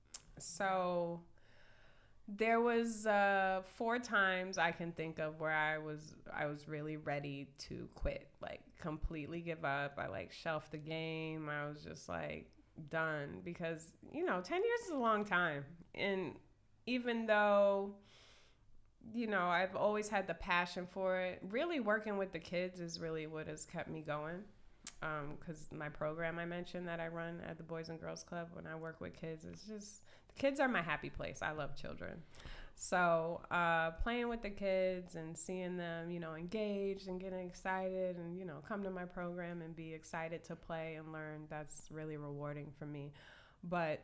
so there was uh, four times I can think of where I was I was really ready to quit, like completely give up. I like shelved the game. I was just like done because you know ten years is a long time, and even though you know I've always had the passion for it, really working with the kids is really what has kept me going. Because um, my program I mentioned that I run at the Boys and Girls Club when I work with kids, it's just, the kids are my happy place. I love children. So uh, playing with the kids and seeing them, you know, engaged and getting excited and, you know, come to my program and be excited to play and learn, that's really rewarding for me. But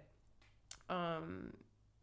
um,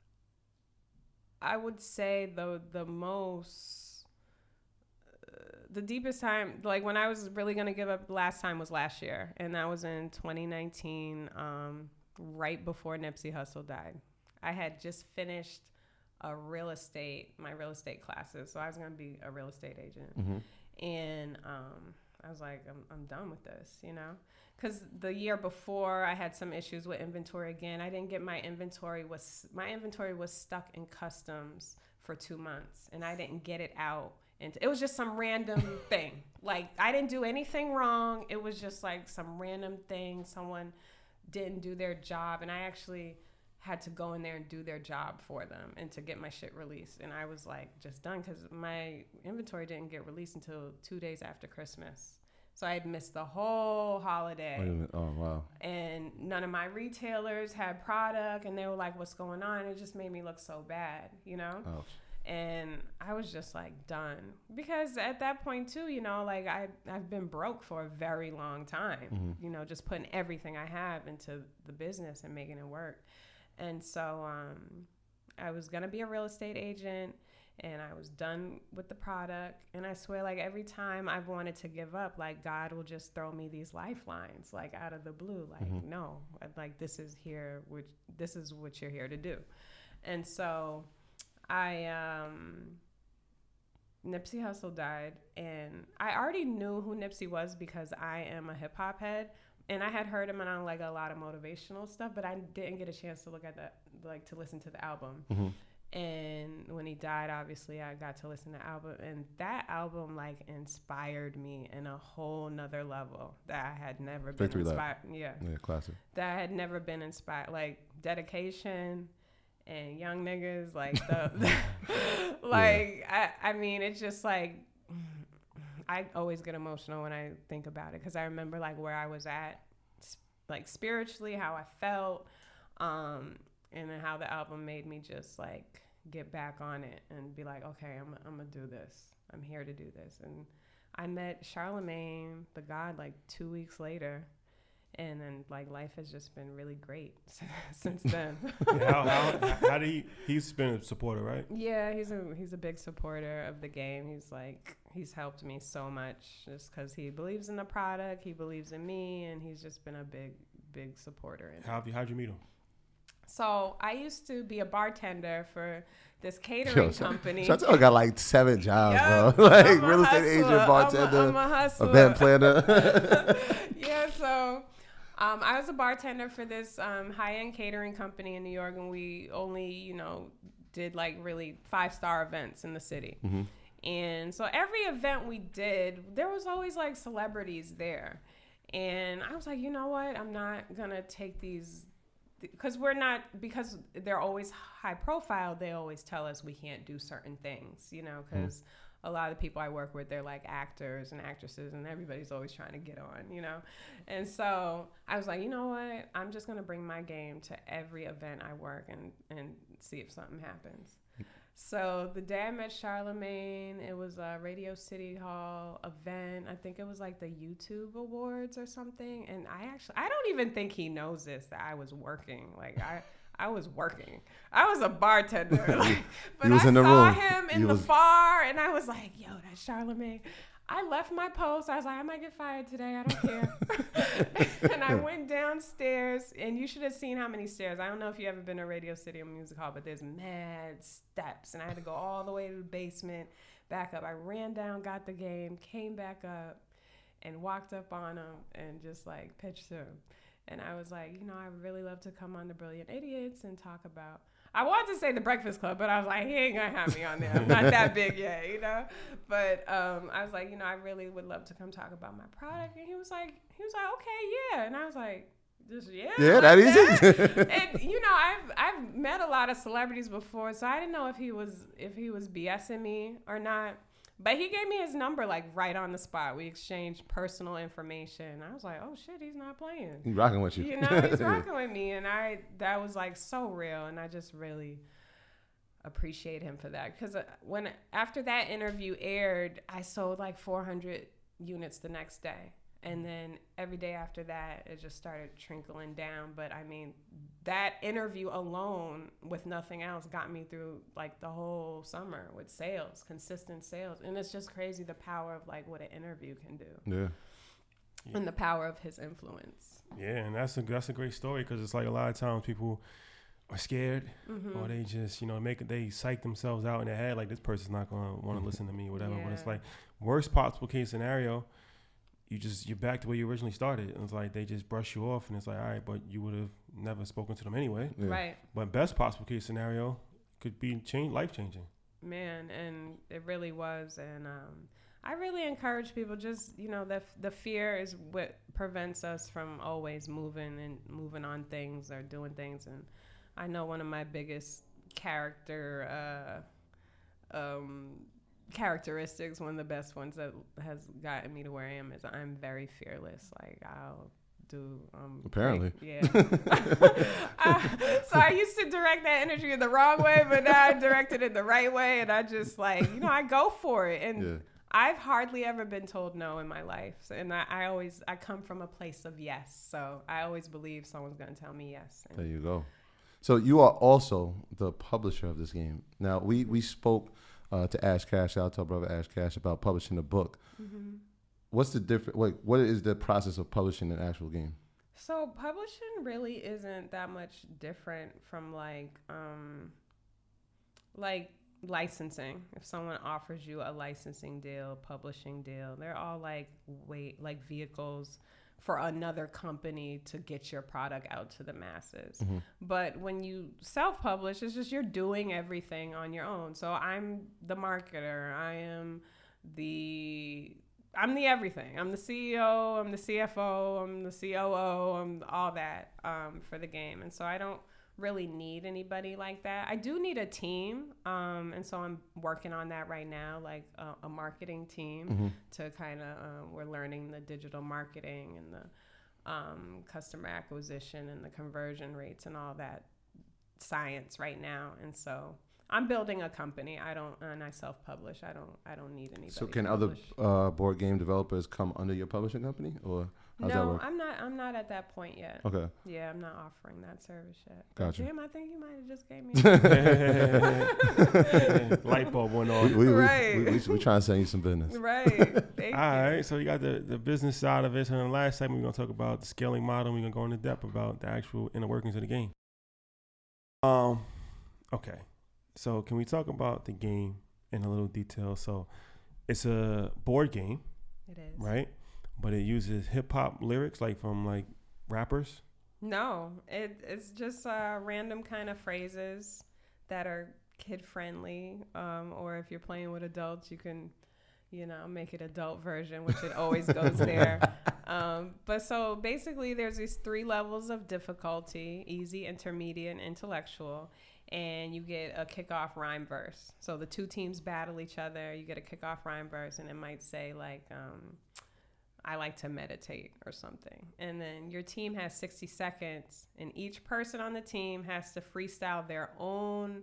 I would say the, the most... the deepest time, like when I was really going to give up last time was last year. And that was in twenty nineteen, um, right before Nipsey Hussle died. I had just finished a real estate, my real estate classes. So I was going to be a real estate agent. Mm-hmm. And um, I was like, I'm, I'm done with this, you know? Because the year before I had some issues with inventory again. I didn't get my inventory was, my inventory was stuck in customs for two months and I didn't get it out. And it was just some random thing. Like, I didn't do anything wrong. It was just like some random thing. Someone didn't do their job. And I actually had to go in there and do their job for them and to get my shit released. And I was like, just done because my inventory didn't get released until two days after Christmas. So I had missed the whole holiday. Wait a minute. Oh, wow. And none of my retailers had product, and they were like, what's going on? It just made me look so bad, you know? Ouch. And I was just like done, because at that point too, you know, like I, I've been broke for a very long time, Mm-hmm. you know, just putting everything I have into the business and making it work. And so um, I was going to be a real estate agent, and I was done with the product. And I swear, like, every time I've wanted to give up, like, God will just throw me these lifelines, like, out of the blue. Like, Mm-hmm. no, like, this is here, which this is what you're here to do. And so I, um, Nipsey Hussle died, and I already knew who Nipsey was because I am a hip hop head. And I had heard him on like a lot of motivational stuff, but I didn't get a chance to look at that, like to listen to the album. Mm-hmm. And when he died, obviously, I got to listen to the album. And that album, like, inspired me in a whole nother level that I had never been Victory Lap. inspired. Yeah. Yeah, classic. That I had never been inspired. Like, dedication and young niggas, like, the, the like, I, I mean, it's just like, I always get emotional when I think about it, because I remember, like, where I was at, like, spiritually, how I felt, um, and then how the album made me just like get back on it and be like, okay, I'm I'm gonna do this. I'm here to do this. And I met Charlemagne the God like two weeks later, and then like life has just been really great since then. how, how, how do he? He's been a supporter, right? Yeah, he's a he's a big supporter of the game. He's like he's helped me so much just because he believes in the product, he believes in me, and he's just been a big big supporter. In How have you? How'd you meet him? So I used to be a bartender for this catering Yo, company. Chantel got like seven jobs, Yep, bro. Like I'm a real estate hustler. agent, bartender, I'm a, I'm a hustler. event planner. Yeah, so um, I was a bartender for this um, high-end catering company in New York, and we only, you know, did like really five-star events in the city. Mm-hmm. And so every event we did, there was always like celebrities there. And I was like, you know what? I'm not going to take these, because we're not, because they're always high profile, they always tell us we can't do certain things, you know, because mm. a lot of the people I work with, they're like actors and actresses, and everybody's always trying to get on, you know. And so I was like, you know what? I'm just going to bring my game to every event I work and, and see if something happens. So the day I met Charlemagne, it was a Radio City Hall event. I think it was like the YouTube Awards or something. And I actually, I don't even think he knows this, that I was working. Like I, I was working. I was a bartender. Like, but was I in the saw room. him in You the was... bar, and I was like, yo, that's Charlemagne. I left my post. I was like, I might get fired today. I don't care. And I went downstairs, and you should have seen how many stairs. I don't know if you've ever been to Radio City or Music Hall, but there's mad steps. And I had to go all the way to the basement, back up. I ran down, got the game, came back up, and walked up on him and just, like, pitched him. And I was like, you know, I really love to come on The Brilliant Idiots and talk about... I wanted to say The Breakfast Club, but I was like, he ain't gonna have me on there. I'm not that big yet, you know? But um, I was like, you know, I really would love to come talk about my product. And he was like, he was like, okay, yeah. And I was like, just, yeah. Yeah, like that easy. that. And, you know, I've I've met a lot of celebrities before, so I didn't know if he was if he was BSing me or not. But he gave me his number, like, right on the spot. We exchanged personal information. I was like, oh, shit, he's not playing. He's rocking with you. You know, he's rocking with me. And I that was, like, so real. And I just really appreciate him for that. Because when after that interview aired, I sold, like, four hundred units the next day. And then every day after that, it just started trickling down. But, I mean, that interview alone with nothing else got me through, like, the whole summer with sales, consistent sales. And it's just crazy the power of, like, what an interview can do. Yeah. Yeah. And the power of his influence. Yeah, and that's a that's a great story, because it's like a lot of times people are scared, Mm-hmm. or they just, you know, make it, they psych themselves out in their head like, this person's not going to want to listen to me or whatever. But it's Yeah. like, worst possible case scenario, you just, you're back to where you originally started. And it's like, they just brush you off, and it's like, all right, but you would have never spoken to them anyway. Yeah. Right. But best possible case scenario could be change, life-changing. Man, and it really was. And um, I really encourage people, just, you know, the the fear is what prevents us from always moving and moving on things or doing things. And I know one of my biggest character uh, um, characteristics, one of the best ones that has gotten me to where I am is I'm very fearless. Like I'll do um Apparently. like, yeah. I, so I used to direct that energy in the wrong way, but now I direct it in the right way, and I just like, you know, I go for it. And Yeah. I've hardly ever been told no in my life. So, and I, I always I come from a place of yes. So I always believe someone's gonna tell me yes. And There you go. So you are also the publisher of this game. Now we we spoke uh, to Ash Cash, shout out to our brother Ash Cash, about publishing a book. mm-hmm. What's the different? Like, what is the process of publishing an actual game? So publishing really isn't that much different from like um like licensing. If someone offers you a licensing deal, publishing deal, they're all like wait like vehicles for another company to get your product out to the masses. Mm-hmm. But when you self-publish, it's just you're doing everything on your own. So I'm the marketer. I am the I'm the everything. I'm the C E O, I'm the C F O, I'm the C O O, I'm all that um, for the game. And so I don't really need anybody like that. I do need a team. Um, and so I'm working on that right now, like uh, a marketing team Mm-hmm. to kind of, uh, we're learning the digital marketing and the um, customer acquisition and the conversion rates and all that science right now. And so I'm building a company. I don't, and I self-publish. I don't, I don't need anybody. So can to other publish. uh, board game developers come under your publishing company, or how's that No, work? I'm not. I'm not at that point yet. Okay, Yeah, I'm not offering that service yet. But Gotcha. Damn, I think you might have just gave me. Light bulb went we on. we, Right. we, we, we, we trying to send you some business. Right. Thank All you. right, so you got the, the business side of it. So in the last segment, we're gonna talk about the scaling model. We're gonna go into depth about the actual inner workings of the game. Um, okay. So can we talk about the game in a little detail? So it's a board game, It is. right? But it uses hip hop lyrics, like from like rappers. No, it it's just uh, random kind of phrases that are kid friendly. Um, or if you're playing with adults, you can, you know, make it adult version, which it always goes there. Um, but so basically, there's these three levels of difficulty: easy, intermediate, and intellectual. And you get a kickoff rhyme verse. So the two teams battle each other. You get a kickoff rhyme verse, and it might say like, um, I like to meditate or something. And then your team has sixty seconds, and each person on the team has to freestyle their own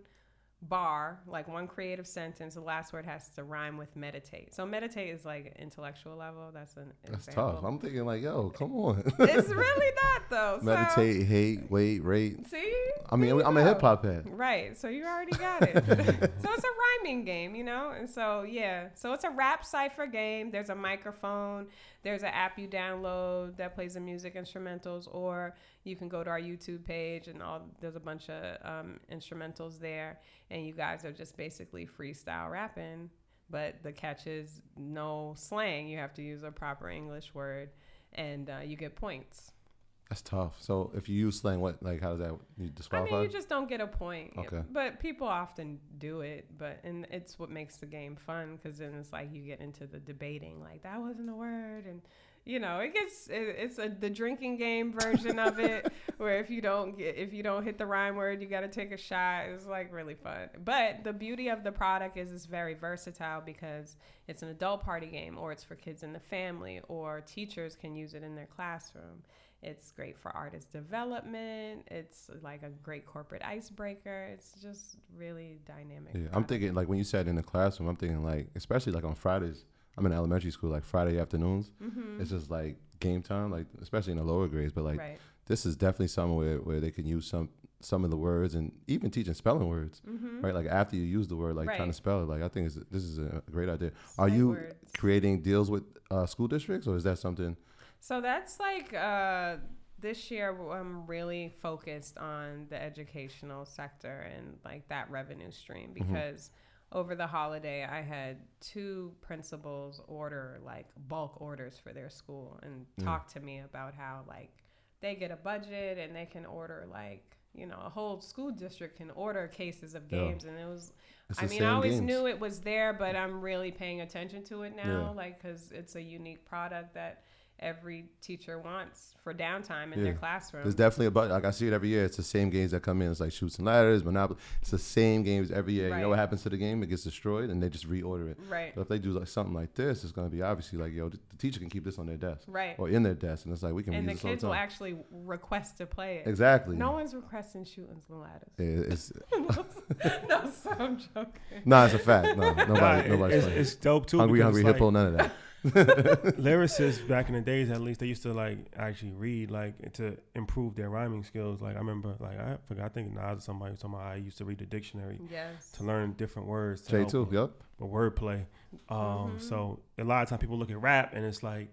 bar, like one creative sentence. The last word has to rhyme with meditate. So meditate is like intellectual level. That's an That's example. tough. I'm thinking like, yo, come on. It's really not though. Meditate, hate, wait, rate. So, see? I mean, There you I'm a go. hip hop head. Right. So you already got it. So it's a rhyming game, you know? And so, yeah. So it's a rap cipher game. There's a microphone. There's an app you download that plays the music instrumentals, or you can go to our YouTube page and all. There's a bunch of um, instrumentals there, and you guys are just basically freestyle rapping. But the catch is no slang. You have to use a proper English word, and uh, you get points. That's tough. So if you use slang, what like how does that you I disqualify? mean, you just don't get a point. Okay. But people often do it, but and it's what makes the game fun, because then it's like you get into the debating, like that wasn't a word, and you know it gets it, it's a the drinking game version of it, where if you don't get if you don't hit the rhyme word, you got to take a shot. It's like really fun. But the beauty of the product is it's very versatile, because it's an adult party game, or it's for kids in the family, or teachers can use it in their classroom. It's great for artist development. It's like a great corporate icebreaker. It's just really dynamic. Yeah, I'm product. thinking like when you said in the classroom, I'm thinking like especially like on Fridays. I'm in elementary school, like Friday afternoons. Mhm. It's just like game time, like especially in the lower grades. But like right. this is definitely somewhere where, where they can use some some of the words and even teaching spelling words, Mm-hmm. right? Like after you use the word, like trying Right. to spell it. Like I think it's, this is a great idea. Are Slang you words. creating deals with uh, school districts, or is that something? So that's like uh, this year I'm really focused on the educational sector and like that revenue stream, because over the holiday I had two principals order like bulk orders for their school and Yeah. talk to me about how like they get a budget and they can order like, you know, a whole school district can order cases of Yeah. games. And it was, It's I the mean, I same always games. knew it was there, but I'm really paying attention to it now, Yeah. like, because it's a unique product that every teacher wants for downtime in Yeah. their classroom. There's definitely a but like I see it every year. It's the same games that come in. It's like Shoots and Ladders, Monopoly. It's the same games every year. You know Right. what happens to the game? It gets destroyed, and they just reorder it. Right. But if they do like something like this, it's going to be obviously like, yo, the the teacher can keep this on their desk Right. or in their desk, and it's like we can And the use this all kids the will time. actually request to play it. Exactly. No one's requesting shootings and ladders. Yeah, it's No, so I'm joking. no, it's a fact. No, Nah, nobody, it- nobody's it's, playing. it's dope too. Hungry, because hungry it's hippo, like, none of that. lyricists back in the days, at least, they used to like actually read like to improve their rhyming skills. Like I remember, like I forgot, I think Nas or somebody was talking about I used to read the dictionary Yes. to learn different words. To Jay help too. with, Yep. with wordplay. Um, Mhm. So a lot of times people look at rap and it's like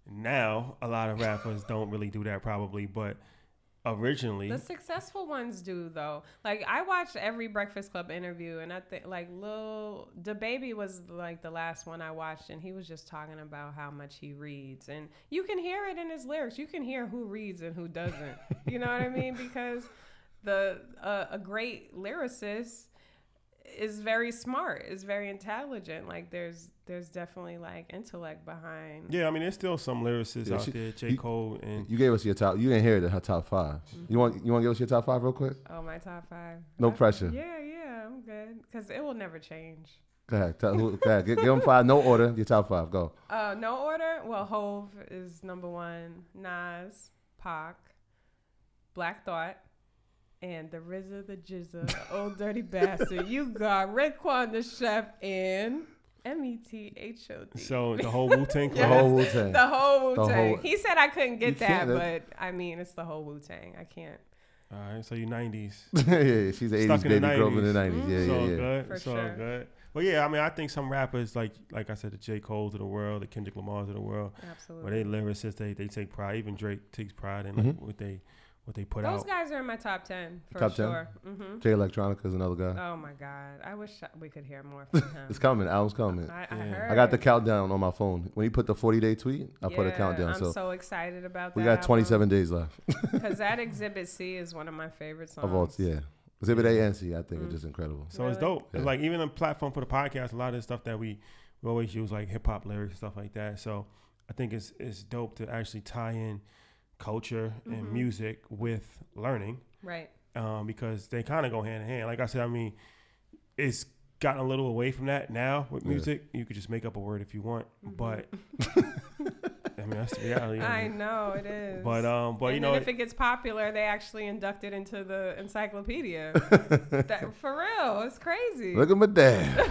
now a lot of rappers don't really do that probably, but originally, The successful ones do though. Like I watched every Breakfast Club interview, and I think like Lil the Baby was like the last one I watched, and he was just talking about how much he reads, and you can hear it in his lyrics. You can hear who reads and who doesn't. You know what I mean? Because the uh, a great lyricist is very smart, is very intelligent. Like there's there's definitely like intellect behind. yeah, I mean, there's still some lyricists Yeah, out she- there, J. you- Cole and You gave us your top. You didn't hear it. Her top five. You want you want to give us your top five real quick? Oh, my top five. No I- pressure. Yeah, yeah, I'm good because it will never change. Go ahead. Tell, who, go ahead. Give, give them five. No order. Your top five. Go. Uh, no order. Well, Hove is number one. Nas, Pac, Black Thought, and the R Z A, the Jizza, the old dirty bastard. You got Raekwon the Chef and M E T H O D. so the whole Wu Tang The Yes. Clan. whole Wu Tang. The whole The Wu Tang. whole- He said I couldn't You get that, can't, but I mean it's the whole Wu Tang. I can't. All right, so you nineties. yeah, yeah, she's an Stuck eighties in the baby, grew up in the nineties. nineties. Yeah, so yeah, yeah. good, For so sure. good. But yeah, I mean, I think some rappers like, like I said, the J. Cole's of the world, the Kendrick Lamar's of the world, Absolutely. where they lyricists, they they take pride. Even Drake takes pride in like, Mhm. what they what they put Those out. guys are in my top ten for Top ten? sure. Mm-hmm. Jay Electronica is another guy. Oh my God, I wish we could hear more from him. It's coming. Album's coming. I, I Yeah. heard. I got the countdown on my phone. When he put the forty day tweet, I put a Yeah, countdown. I'm So, so, excited about we that. got twenty-seven days left Because that Exhibit C is one of my favorite songs. of all. Yeah. Exhibit A and C, I think, Mm. are just incredible. So it's Really? dope. Yeah. It's like even a platform for the podcast, a lot of the stuff that we, we always use like hip hop lyrics and stuff like that. So I think it's it's dope to actually tie in culture and Mhm. music with learning, Right. um, because they kind of go hand in hand. Like I said, I mean, it's gotten a little away from that now with Yeah. music. You could just make up a word if you want, Mhm. but I mean that's the reality. of I it. know it is. But um, but and you then know, if it gets popular, they actually induct it into the encyclopedia. that, for real, it's crazy. Look at my dad.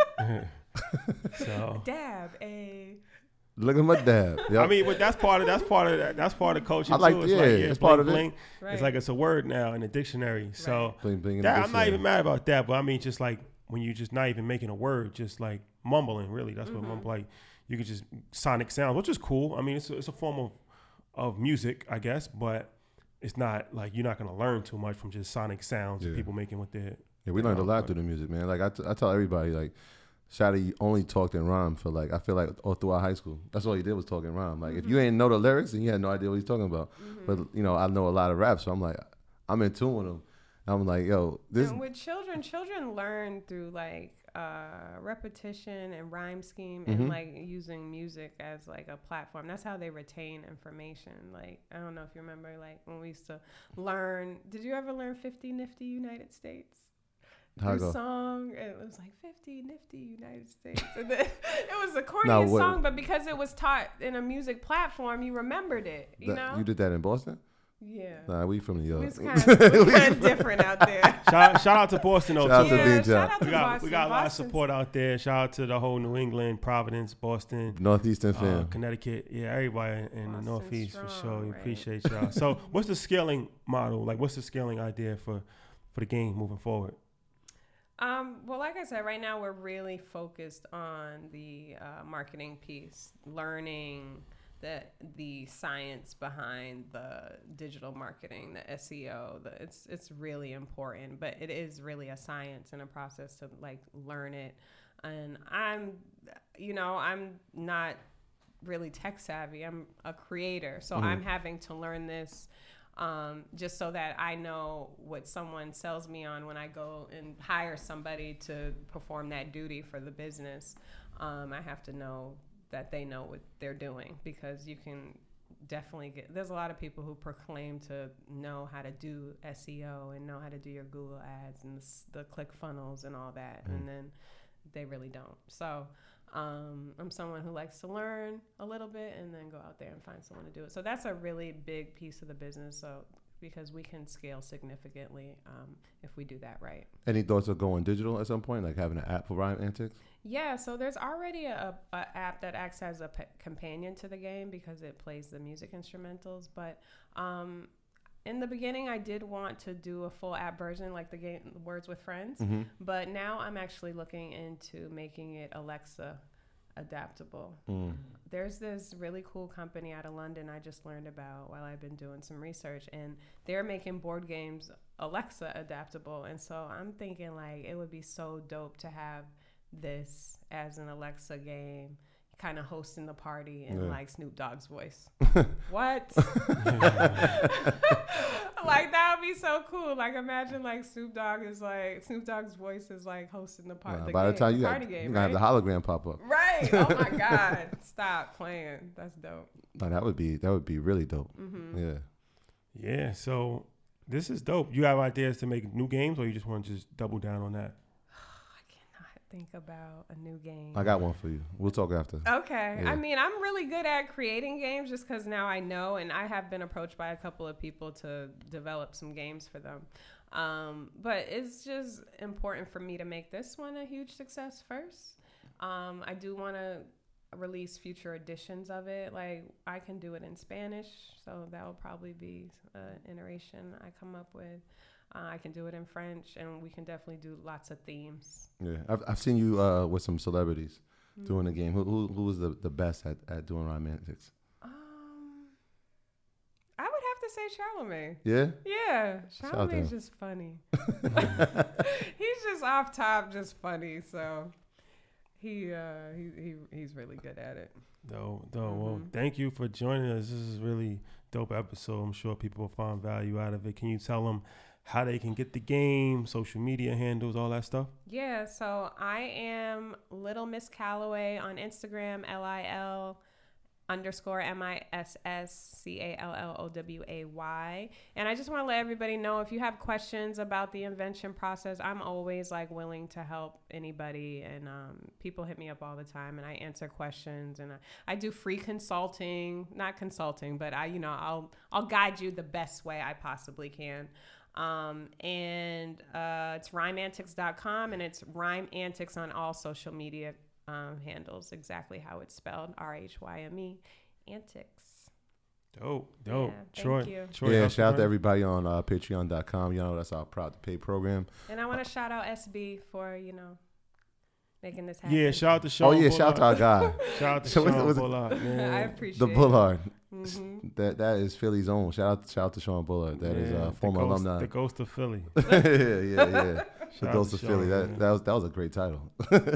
so. Dab a. Look at my dad. Yep. I mean, but that's part of that's part of that, that's part of culture I like- too. It's yeah, like, it's part of it. bling. Right. It's like it's a word now in the dictionary. So bling, bling in the that, I'm not dictionary. even mad about that. But I mean, just like when you just not even making a word, just like mumbling. Really, that's what Mhm. mumble like. You could just sonic sounds, which is cool. I mean, it's a, it's a form of of music, I guess, but it's not like you're not gonna learn too much from just sonic sounds Yeah. that people making with their. Yeah, we learned a Oh, lot but- through the music, man. Like I, t- I tell everybody, like Shadi only talked in rhyme for like I feel like all throughout high school. That's all he did was talk in rhyme. Like if you ain't know the lyrics, then you had no idea what he's talking about. Mhm. But you know, I know a lot of rap, so I'm like, I'm in tune with him. I'm like, yo, this. And with children, children learn through like uh, repetition and rhyme scheme Mhm. and like using music as like a platform. That's how they retain information. Like I don't know if you remember, like when we used to learn. Did you ever learn fifty Nifty United States? How I Through go? song, and it was like fifty Nifty United States. And then, it was the corniest Now, what- song, but because it was taught in a music platform, you remembered it. You That- know? you did that in Boston? Yeah. Nah, we from New We York. was kind of different out there. Shout, shout out to Boston though. Shout out too. to yeah, Bean shout Job. out to We got Boston. we got a lot of Boston's- support out there. Shout out to the whole New England, Providence, Boston. Northeastern Uh, fam. Connecticut, yeah, everybody in the Boston Northeast for strong, sure. We right? appreciate y'all. So, what's the scaling model? Like, what's the scaling idea for for the game moving forward? Um, well, like I said, right now we're really focused on the uh, marketing piece, learning the the science behind the digital marketing, the S E O. The, it's it's really important, but it is really a science and a process to like learn it. And I'm, you know, I'm not really tech savvy. I'm a creator, so Mhm. I'm having to learn this. Um, just so that I know what someone sells me on when I go and hire somebody to perform that duty for the business. Um, I have to know that they know what they're doing, because you can definitely get, there's a lot of people who proclaim to know how to do S E O and know how to do your Google ads and the, the click funnels and all that, mm. and then they really don't. So um, I'm someone who likes to learn a little bit and then go out there and find someone to do it. So that's a really big piece of the business. So because we can scale significantly um, if we do that right. Any thoughts of going digital at some point, like having an app for Rhyme Antics? Yeah, so there's already a, a app that acts as a p- companion to the game because it plays the music instrumentals. But um, in the beginning, I did want to do a full app version, like the game Words with Friends. Mm-hmm. But now I'm actually looking into making it Alexa adaptable. Mm. There's this really cool company out of London I just learned about while I've been doing some research, and they're making board games Alexa adaptable. And so I'm thinking like it would be so dope to have this as an Alexa game, kind of hosting the party in yeah. like Snoop Dogg's voice. What? Like that would be so cool. Like imagine like Snoop Dogg is like Snoop Dogg's voice is like hosting the, par- nah, the by game, the time you party got, game, you're right? gonna have the hologram pop up. Right. Oh my God. Stop playing. That's dope. No, that would be that would be really dope. Mm-hmm. Yeah. Yeah. So this is dope. You have ideas to make new games, or you just want to just double down on that? Think about a new game. I got one for you. We'll talk after. Okay. Yeah. I mean, I'm really good at creating games just because now I know, and I have been approached by a couple of people to develop some games for them. Um, but it's just important for me to make this one a huge success first. Um, I do want to release future editions of it. Like I can do it in Spanish, so that will probably be an iteration I come up with. Uh, I can do it in French, and we can definitely do lots of themes. Yeah, I've I've seen you uh, with some celebrities mm-hmm. doing the game. Who who who was the, the best at, at doing Rhyme Antics? Um, I would have to say Charlamagne. Yeah. Yeah, Charlamagne's just funny. He's just off top, just funny. So he uh he he he's really good at it. Dope, dope. Mm-hmm. Well, thank you for joining us. This is really dope episode. I'm sure people will find value out of it. Can you tell them how they can get the game, social media handles, all that stuff? Yeah, so I am Little Miss Calloway on Instagram, L I L underscore M I S S C A L L O W A Y. And I just want to let everybody know, if you have questions about the invention process, I'm always like willing to help anybody. And um, people hit me up all the time and I answer questions, and I, I do free consulting, not consulting, but I, you know, I'll, I'll guide you the best way I possibly can. Um, and uh, it's rhyme antics dot com, and it's Rhyme Antics on all social media um, handles, exactly how it's spelled, R H Y M E, Antics. Dope, dope. Yeah, Troy, thank you. Troy, yeah, shout out to everybody on uh, patreon dot com. You know, that's our Proud to Pay program. And I want to uh, shout out S B for, you know, making this happen. Yeah, shout out to Sean Oh, yeah, Bullard. shout out to our guy. Shout out to So Sean was it- Bullard, man. I appreciate The it. Bullard. Mm-hmm. That that is Philly's own. Shout out shout out to Sean Bullard. That is Yeah, uh, the former ghost, alumni. The Ghost of Philly. yeah, yeah, yeah. Shout The out Ghost to of Sean, Philly. That man. that was that was a great title.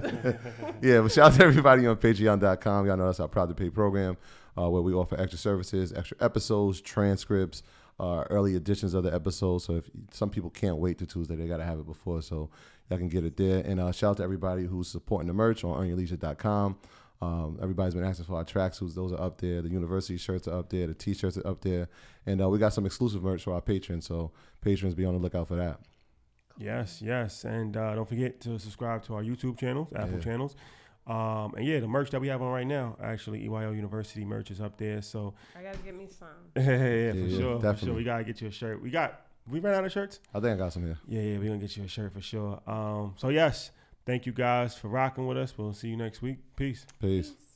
Yeah, but shout out to everybody on patreon dot com. Y'all know that's our Proud to Pay program, uh, where we offer extra services, extra episodes, transcripts, uh, early editions of the episodes. So if some people can't wait to Tuesday, they gotta have it before, so y'all can get it there. And uh, shout out to everybody who's supporting the merch on earn your leisure dot com. Um, everybody's been asking for our tracksuits. Those are up there. The university shirts are up there. The T-shirts are up there. And uh, we got some exclusive merch for our patrons. So patrons, be on the lookout for that. Yes, yes. And uh, don't forget to subscribe to our YouTube channels, Apple Yeah. channels. Um, and yeah, the merch that we have on right now, actually, E Y L University merch is up there. So I got to get me some. yeah, yeah, Yeah, for yeah, sure. For definitely. sure. We got to get you a shirt. We got, we ran out of shirts? I think I got some here. Yeah, yeah, we're going to get you a shirt for sure. Um, so yes, thank you guys for rocking with us. We'll see you next week. Peace. Peace. Peace.